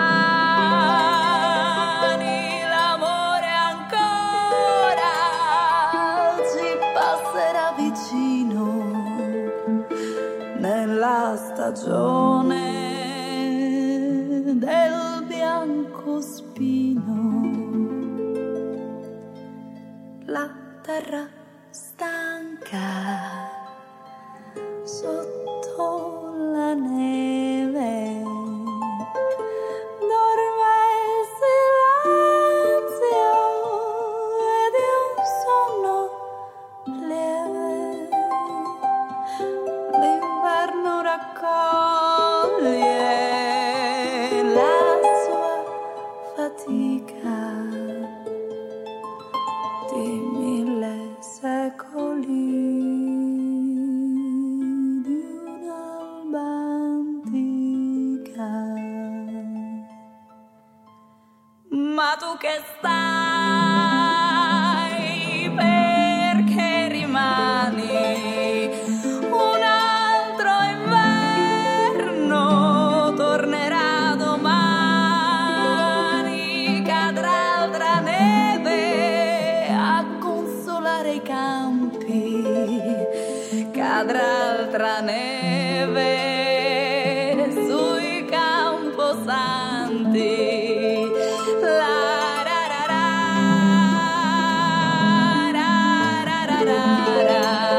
S10: domani, l'amore ancora ci passerà vicino nella stagione del bianco spino. La terra stanca sotto la neve dorme il silenzio di un sonno lieve. L'inverno raccoglie la sua fatica di mille secoli, di un'alba antica. Ma tu che stai, perché rimani? Un altro inverno tornerà domani, cadrà altra neve a consolare i campi, cadrà altra neve sui camposanti. La ra ra ra, ra ra ra ra ra.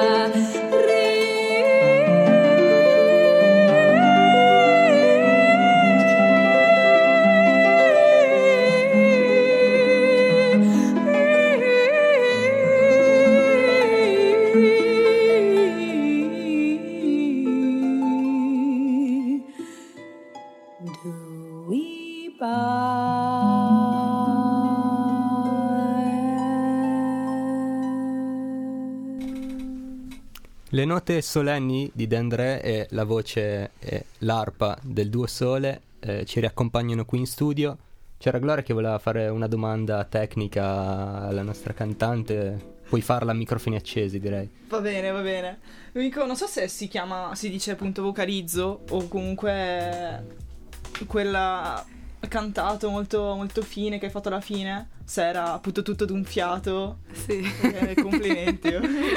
S5: Le note solenni di De André e la voce e l'arpa del Duo Sole eh, ci riaccompagnano qui in studio. C'era Gloria che voleva fare una domanda tecnica alla nostra cantante. Puoi farla a microfoni accesi, direi.
S7: Va bene, va bene. L'unico, non so se si chiama, si dice appunto vocalizzo o comunque quella cantato molto, molto fine che hai fatto alla fine. Se era appunto tutto d'un fiato.
S8: Sì.
S7: Eh, complimenti.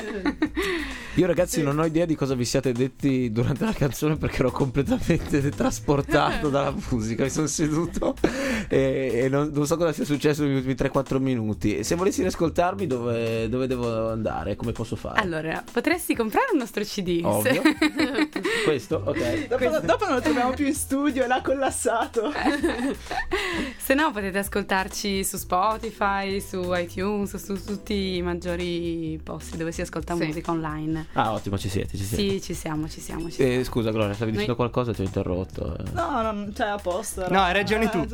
S6: Io ragazzi non ho idea di cosa vi siate detti durante la canzone perché ero completamente trasportato dalla musica. Mi sono seduto e, e non, non so cosa sia successo negli ultimi tre quattro minuti. Se volessi riascoltarmi dove, dove devo andare? Come posso fare?
S8: Allora, potresti comprare un nostro C D.
S6: Ovvio. Questo? Ok.
S7: Dopo, dopo non lo troviamo più in studio, l'ha collassato.
S8: Se no potete ascoltarci su Spotify, su iTunes, su, su tutti i maggiori posti dove si ascolta
S9: Sì.
S8: musica online.
S6: Ah, ottimo, ci siete, ci siete.
S8: Sì, ci siamo, ci siamo, ci
S6: Eh,
S8: siamo.
S6: scusa Gloria, stavi
S8: Noi-
S6: dicendo qualcosa? Ti ho interrotto. eh.
S7: No, non, cioè a posto.
S5: No, hai ragione tu.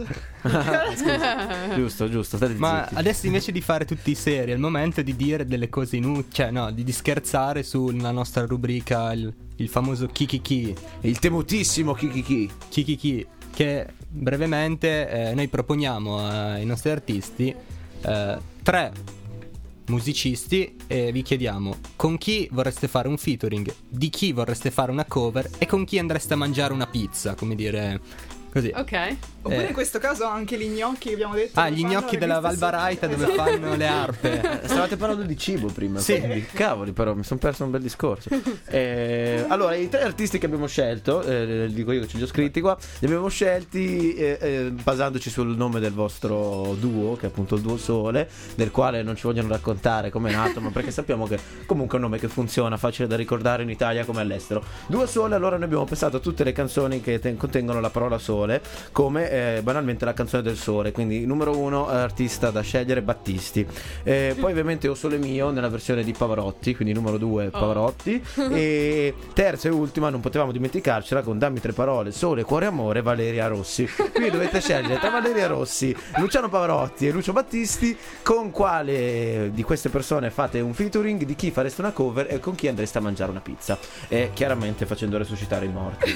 S6: Giusto, giusto, state
S5: Ma
S6: zitti.
S5: adesso invece di fare tutti i seri, è il momento di dire delle cose inutili, cioè no, di, di scherzare sulla nostra rubrica, il, il famoso Kikiki.
S6: Il temutissimo Kikiki.
S5: Kikiki, che brevemente eh, noi proponiamo ai nostri artisti eh, tre musicisti e vi chiediamo con chi vorreste fare un featuring, di chi vorreste fare una cover e con chi andreste a mangiare una pizza, come dire, Così.
S9: Ok.
S7: Oppure
S5: Eh.
S7: in questo caso anche gli gnocchi che abbiamo detto.
S5: Ah,
S7: che
S5: gli
S7: fanno
S5: gnocchi
S7: le
S5: della
S7: viste
S5: Valbaraita
S7: sotto.
S5: dove fanno le arpe.
S6: Eh, Stavate parlando di cibo prima.
S5: Sì.
S6: quindi, cavoli, però mi sono perso un bel discorso. Eh, allora, i tre artisti che abbiamo scelto, eh, dico io che ce li ho scritti qua, li abbiamo scelti eh, eh, basandoci sul nome del vostro duo, che è appunto il Duo Sole, del quale non ci vogliono raccontare come è nato, ma perché sappiamo che comunque è un nome che funziona, facile da ricordare in Italia come all'estero. Duo Sole, allora noi abbiamo pensato a tutte le canzoni che ten- contengono la parola sole, come eh, banalmente la canzone del sole, quindi numero uno artista da scegliere Battisti, eh, poi ovviamente O Sole Mio nella versione di Pavarotti, quindi numero due Pavarotti, e terza e ultima non potevamo dimenticarcela con Dammi tre parole, sole, cuore, amore, Valeria Rossi. Quindi dovete scegliere tra Valeria Rossi, Luciano Pavarotti e Lucio Battisti, con quale di queste persone fate un featuring, di chi fareste una cover e con chi andreste a mangiare una pizza, e chiaramente facendo resuscitare i morti.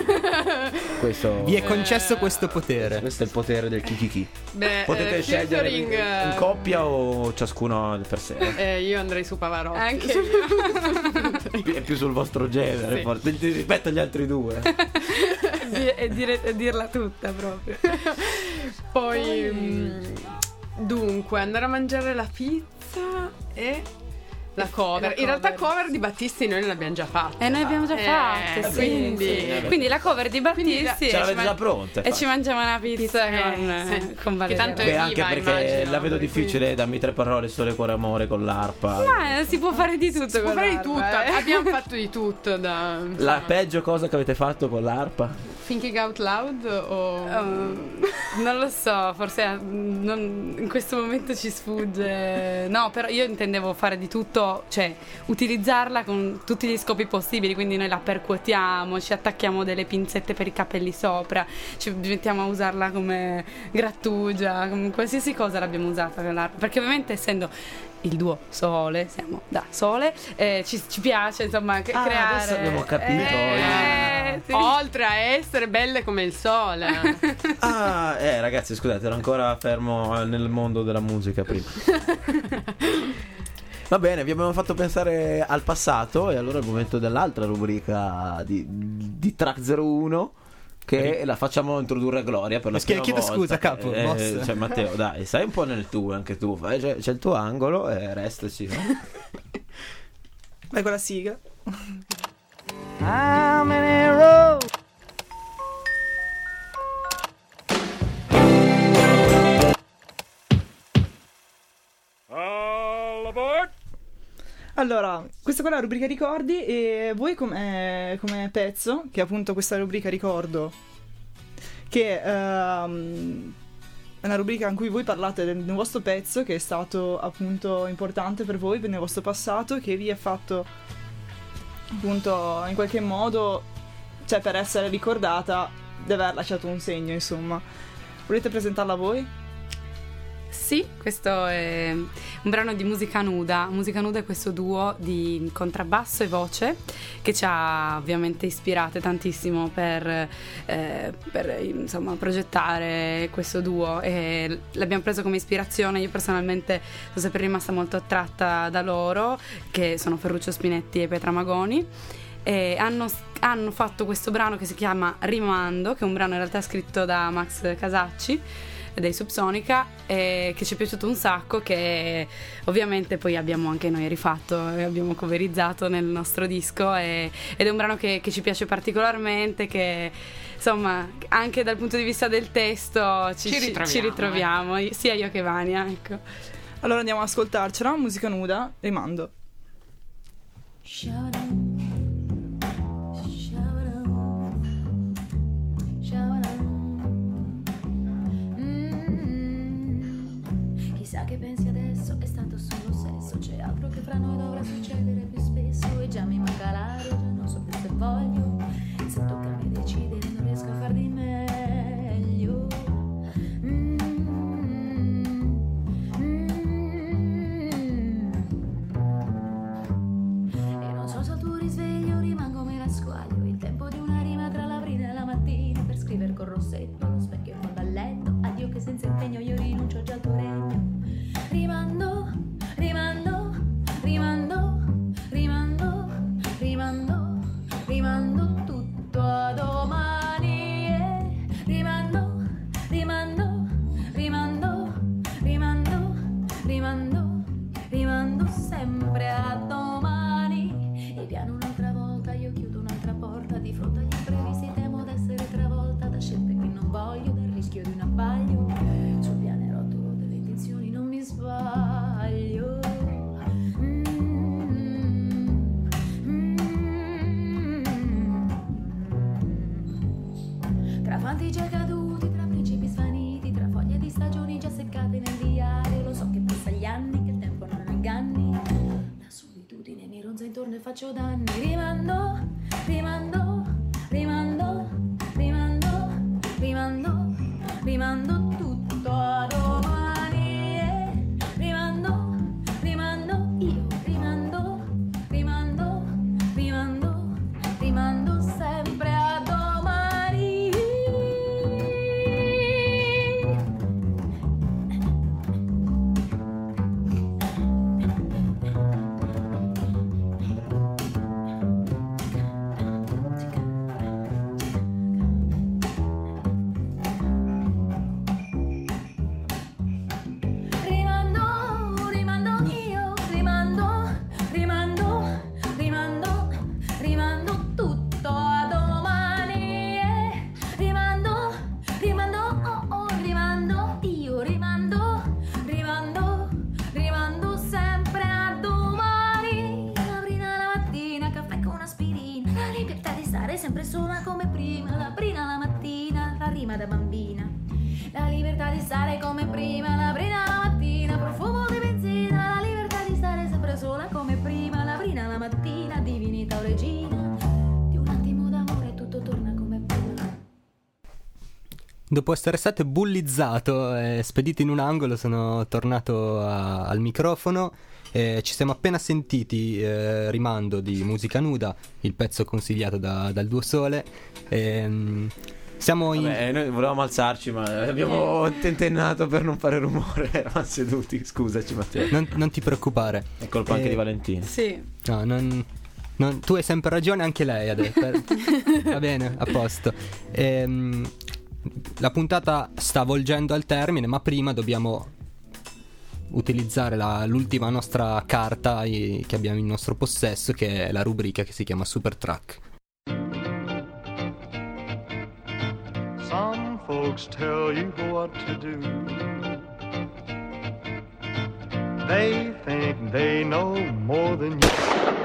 S6: Questo
S5: Vi è concesso questo potere.
S6: questo è il potere del Kikiki.
S9: Beh,
S6: Potete
S9: eh,
S6: scegliere
S9: featuring,
S6: in,
S9: eh,
S6: in coppia o ciascuno per sé.
S9: eh, io andrei su Pavarotti.
S8: Anche io.
S6: È più sul vostro genere,
S9: Sì.
S6: forse, rispetto agli altri due.
S8: Di- e dire- e dirla tutta proprio.
S9: Poi, mm, dunque, andare a mangiare la pizza e la cover.
S8: la
S9: In realtà,
S8: cover.
S9: cover di Battisti noi ne abbiamo già fatte.
S8: E noi abbiamo già
S9: Eh,
S8: fatte, sì,
S9: quindi-
S8: sì. Quindi la cover di Battisti
S9: la-
S8: e
S6: Ce l'avete
S8: ci man-
S6: già pronta,
S8: e ci mangiamo una pizza
S9: Eh,
S8: con,
S9: sì.
S8: con
S9: Che
S8: Valeria.
S9: tanto è
S6: Beh,
S9: viva,
S6: anche perché
S9: immagino,
S6: la vedo
S9: per cui-
S6: difficile, dammi tre parole, sole, cuore, amore con l'arpa.
S8: Ma eh, si può fare di tutto
S9: Si può
S8: con
S9: fare di
S8: l'arpa,
S9: tutto.
S8: eh.
S9: Abbiamo fatto di tutto. Da,
S6: La
S9: insomma,
S6: peggio cosa che avete fatto con l'arpa?
S9: Thinking Out Loud o...
S8: Um, non lo so, forse eh, non- in questo momento ci sfugge. No, però io intendevo fare di tutto, cioè utilizzarla con tutti gli scopi possibili, quindi noi la percuotiamo, ci attacchiamo delle pinzette per i capelli sopra, ci mettiamo a usarla come grattugia, come qualsiasi cosa l'abbiamo usata con l'arpa, perché ovviamente essendo il duo Sole, siamo da Sole, eh, ci, ci piace insomma che-
S6: Ah,
S8: creare.
S6: adesso abbiamo capito.
S8: Eh, sì.
S9: Oltre a essere belle come il sole.
S6: Ah, eh ragazzi, scusate, ero ancora fermo eh, nel mondo della musica prima. Va bene, vi abbiamo fatto pensare al passato e allora è il momento dell'altra rubrica di, di Track zero uno, che la facciamo introdurre a Gloria per la
S5: Chiedo-
S6: prima
S5: chiedo
S6: volta.
S5: scusa, capo,
S6: Eh,
S5: boss.
S6: cioè Matteo, dai, stai un po' nel tuo, anche tu, fai- c'è, c'è il tuo angolo e restaci, no?
S7: Vai con la sigla.
S3: How many roads?
S4: All aboard!
S7: Allora, questa qua è la rubrica ricordi e voi come, come pezzo, che è appunto questa rubrica ricordo, che ehm, è una rubrica in cui voi parlate del, del vostro pezzo che è stato appunto importante per voi nel vostro passato, che vi ha fatto appunto in qualche modo, cioè per essere ricordata, di aver lasciato un segno, insomma. Volete presentarla voi?
S8: Sì, questo è un brano di Musica Nuda. Musica Nuda è questo duo di contrabbasso e voce che ci ha ovviamente ispirate tantissimo per, eh, per insomma progettare questo duo, e l'abbiamo preso come ispirazione. Io personalmente sono sempre rimasta molto attratta da loro, che sono Ferruccio Spinetti e Petra Magoni, e hanno, hanno fatto questo brano che si chiama Rimando, che è un brano in realtà scritto da Max Casacci dei Subsonica, e che ci è piaciuto un sacco, che ovviamente poi abbiamo anche noi rifatto e abbiamo coverizzato nel nostro disco, e, ed è un brano che, che ci piace particolarmente, che insomma anche dal punto di vista del testo ci,
S9: Ci
S8: ci-
S9: ritroviamo,
S8: ci ritroviamo, sia io che Vania, ecco.
S7: Allora andiamo ad ascoltarcela, Musica Nuda, Rimando.
S10: Chissà che pensi adesso, è stato solo sesso, c'è altro che fra noi dovrà succedere più spesso, e già mi manca l'aria, già non so più se voglio, se tocca a me decidere non riesco a far di meglio. Mm, mm. E non so se al tuo risveglio rimango me la squaglio, il tempo di una rima tra la brina e la mattina, per scrivere col rossetto allo specchio in fondo al letto, addio che senza impegno io rinuncio già al tuo regno. Rimando, rimando, rimando, rimando, rimando, rimando tutto a domani, eh. Rimando piano un'altra volta, io chiudo un'altra porta. Di fronte agli imprevisti temo d'essere travolta da scelte che non voglio, dal rischio di un abbaglio. Sul pianerottolo delle intenzioni non mi sbaglio. Tra fanti già caduti, tra principi svaniti, tra foglie di stagioni già seccate nel diario. Lo so che passa gli anni, che il tempo non inganni. La solitudine mi ronza intorno e faccio danni. Rimando, rimando, rimando, rimando, rimando, rimando tutto a domani. E rimando, rimando, io rimando, rimando, rimando, rimando sempre a domani. Rimando, rimando io, rimando, rimando, rimando, rimando tutto a domani. E rimando, rimando, oh oh, rimando io, rimando, rimando, rimando sempre a domani. La brina la mattina, caffè con aspirina, la libertà di stare sempre sola come prima. La brina la mattina, la rima da bambina. La libertà di stare come prima, la brina la mattina, profumo di benzina. La libertà di stare sempre sola come prima, la brina la mattina, divinità o regina. Di un attimo d'amore tutto torna come prima.
S5: Dopo essere stato bullizzato e spedito in un angolo, sono tornato a- al microfono. Eh, ci siamo appena sentiti eh, Rimando di Musica Nuda, il pezzo consigliato da- dal Duo Sole. Ehm, siamo in...
S6: Vabbè, noi volevamo alzarci, ma abbiamo tentennato per non fare rumore. Eravamo seduti, scusaci Matteo.
S5: Non, non ti preoccupare.
S6: È colpa anche
S5: Eh,
S6: di Valentina.
S8: Sì.
S5: No, non, non- tu hai sempre ragione, anche lei ha detto. Va bene, a posto. Ehm, la puntata sta volgendo al termine, ma prima dobbiamo utilizzare la- l'ultima nostra carta i- che abbiamo in nostro possesso, che è la rubrica che si chiama Super Track.
S1: Some folks tell you what to do. They think they know more than you.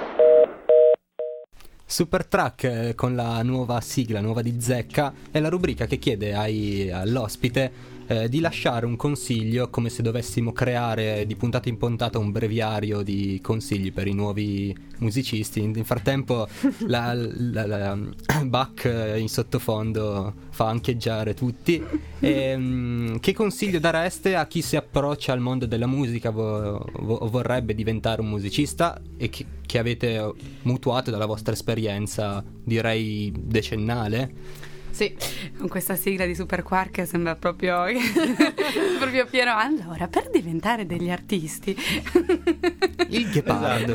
S5: Super Track, eh, con la nuova sigla, nuova di Zecca, è la rubrica che chiede ai- all'ospite eh, di lasciare un consiglio, come se dovessimo creare di puntata in puntata un breviario di consigli per i nuovi musicisti. In, in frattempo la, la, la- Bach eh, in sottofondo fa ancheggiare tutti. E, mm, che consiglio dareste a chi si approccia al mondo della musica, vo- vo- vorrebbe diventare un musicista e che, che avete mutuato dalla vostra esperienza, direi decennale?
S8: Sì, con questa sigla di Super Quark sembra proprio proprio pieno. Allora, per diventare degli artisti,
S5: il ghepardo.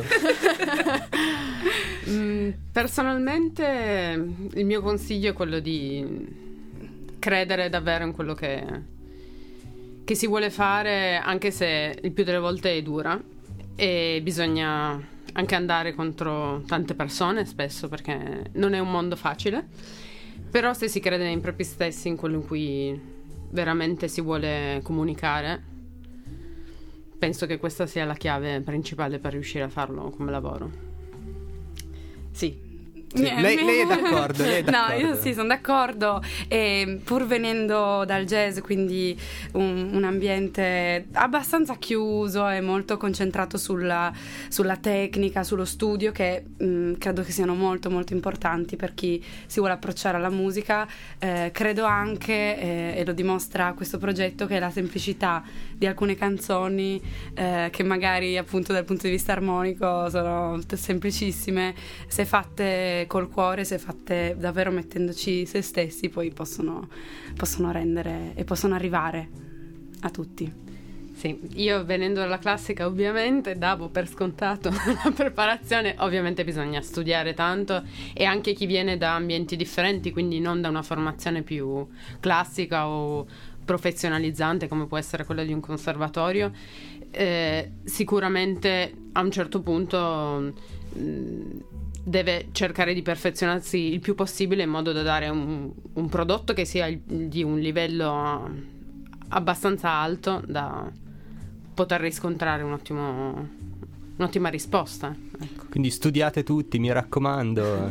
S9: Mm, personalmente il mio consiglio è quello di credere davvero in quello che, che si vuole fare, anche se il più delle volte è dura e bisogna anche andare contro tante persone spesso, perché non è un mondo facile. Però se si crede in propri stessi, in quello in cui veramente si vuole comunicare, penso che questa sia la chiave principale per riuscire a farlo come lavoro. Sì.
S5: Sì, lei, lei è d'accordo, lei è d'accordo.
S8: No, io sì, sono d'accordo. E pur venendo dal jazz, quindi un, un ambiente abbastanza chiuso e molto concentrato sulla, sulla tecnica, sullo studio, che mh, credo che siano molto molto importanti per chi si vuole approcciare alla musica. Eh, credo anche, eh, e lo dimostra questo progetto, che la semplicità di alcune canzoni, eh, che magari appunto dal punto di vista armonico sono semplicissime, se fatte col cuore, se fatte davvero mettendoci se stessi, poi possono, possono rendere e possono arrivare a tutti.
S9: Sì, io venendo dalla classica ovviamente davo per scontato la preparazione. Ovviamente bisogna studiare tanto, e anche chi viene da ambienti differenti, quindi non da una formazione più classica o professionalizzante come può essere quella di un conservatorio, eh, sicuramente a un certo punto mh, deve cercare di perfezionarsi il più possibile in modo da dare un, un prodotto che sia il- di un livello abbastanza alto da poter riscontrare un ottimo, un'ottima risposta. Ecco.
S5: Quindi studiate tutti, mi raccomando,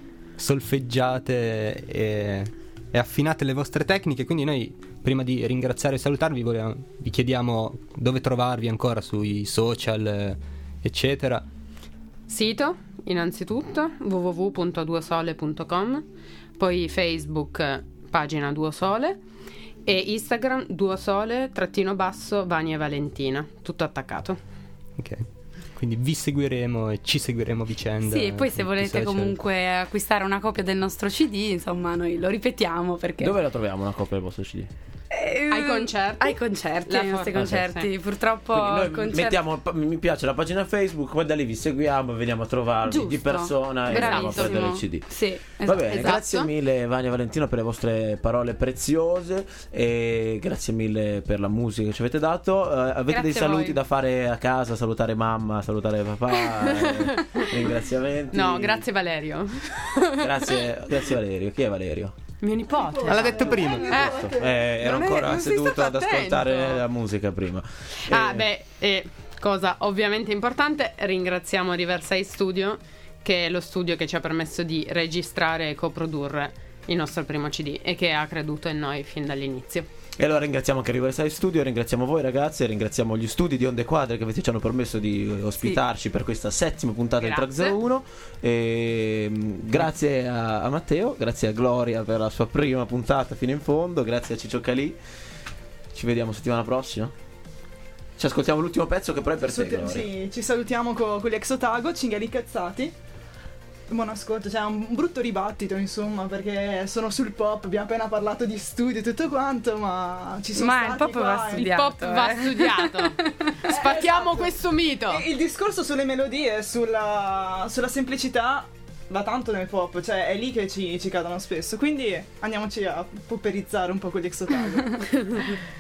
S5: solfeggiate e, e affinate le vostre tecniche. Quindi noi, prima di ringraziare e salutarvi, vogliamo- vi chiediamo dove trovarvi ancora sui social, eh, eccetera.
S9: Sito, innanzitutto, w w w punto duosole punto com, poi Facebook, eh, pagina Duosole, e Instagram duosole trattino basso Vania e Valentina, tutto attaccato.
S5: Ok. Quindi vi seguiremo e ci seguiremo a vicenda.
S8: Sì, e poi se
S5: sui
S8: volete
S5: social.
S8: comunque acquistare una copia del nostro C D, insomma, noi lo ripetiamo perché
S6: Dove la troviamo una copia del vostro C D?
S8: Eh,
S9: Ai concerti?
S8: ai concerti,
S9: La
S8: ai nostri
S9: forza,
S8: concerti.
S9: sì.
S8: Purtroppo
S6: Quindi noi
S8: concerti-
S6: mettiamo, pa- mi piace la pagina Facebook, poi da lì vi seguiamo e veniamo a trovarvi
S8: Giusto.
S6: di persona e andiamo a
S8: Bravissimo.
S6: prendere il C D.
S8: Sì,
S6: Va
S8: esatto.
S6: bene,
S9: esatto.
S6: grazie mille Vania e Valentino per le vostre parole preziose e grazie mille per la musica che ci avete dato. Eh, avete
S8: Grazie
S6: dei
S8: a
S6: saluti
S8: voi.
S6: da fare a casa, salutare mamma, salutare papà, eh, ringraziamenti.
S9: No, grazie Valerio.
S6: Grazie, grazie Valerio. Chi è Valerio?
S9: Mio nipote.
S5: Ma l'ha detto prima.
S9: Eh.
S6: Eh, ero
S9: Non è-
S6: ancora
S9: non sei
S6: seduto
S9: stato
S6: ad ascoltare
S9: attento.
S6: la musica prima.
S9: Ah,
S6: Eh,
S9: beh, e cosa ovviamente importante, ringraziamo Riverside Studio, che è lo studio che ci ha permesso di registrare e coprodurre il nostro primo C D e che ha creduto in noi fin dall'inizio.
S6: E allora ringraziamo anche Riverside Studio, ringraziamo voi ragazzi, ringraziamo gli studi di Onde Quadre che avete- ci hanno permesso di ospitarci per questa settima puntata del Track
S9: Grazie.
S6: zero uno. E, mh, grazie a, a Matteo, grazie a Gloria per la sua prima puntata fino in fondo, grazie a Ciccio Calì. Ci vediamo settimana prossima. Ci ascoltiamo l'ultimo pezzo che però è per te,
S7: Su-
S6: Gloria.
S7: sì, ci salutiamo co- con gli Exotago, Cinghiali Cazzati. Buon ascolto, c'è un brutto dibattito insomma perché sono sul pop, abbiamo appena parlato di studio e tutto quanto, ma ci sono
S8: Ma il
S7: stati
S8: pop
S7: qua
S8: va
S7: e-
S9: Il
S8: studiato.
S9: pop va
S8: eh.
S9: studiato. Spacchiamo
S7: esatto.
S9: questo mito.
S7: E il discorso sulle melodie, sulla, sulla semplicità va tanto nel pop, cioè è lì che ci, ci cadono spesso, quindi andiamoci a popperizzare un po' con gli Exotago.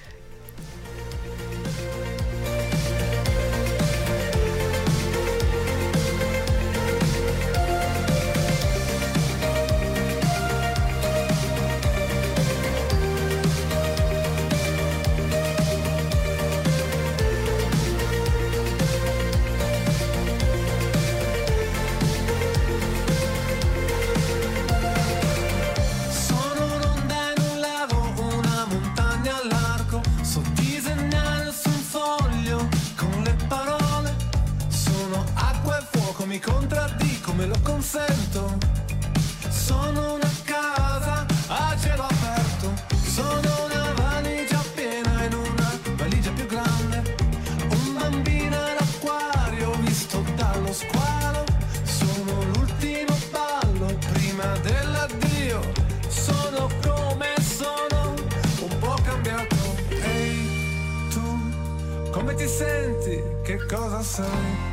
S12: Sono un'onda in un lago, una montagna all'arco, so disegnare su un foglio con le parole. Sono acqua e fuoco, mi contraddico, me lo consento. Sono una casa a cielo aperto, sono una valigia piena in una valigia più grande. Un bambino all'acquario visto dallo squalo, sono l'ultimo ballo prima dell'addio. Sono come sono, un po' cambiato. Ehi, tu, come ti senti? Che cosa sei?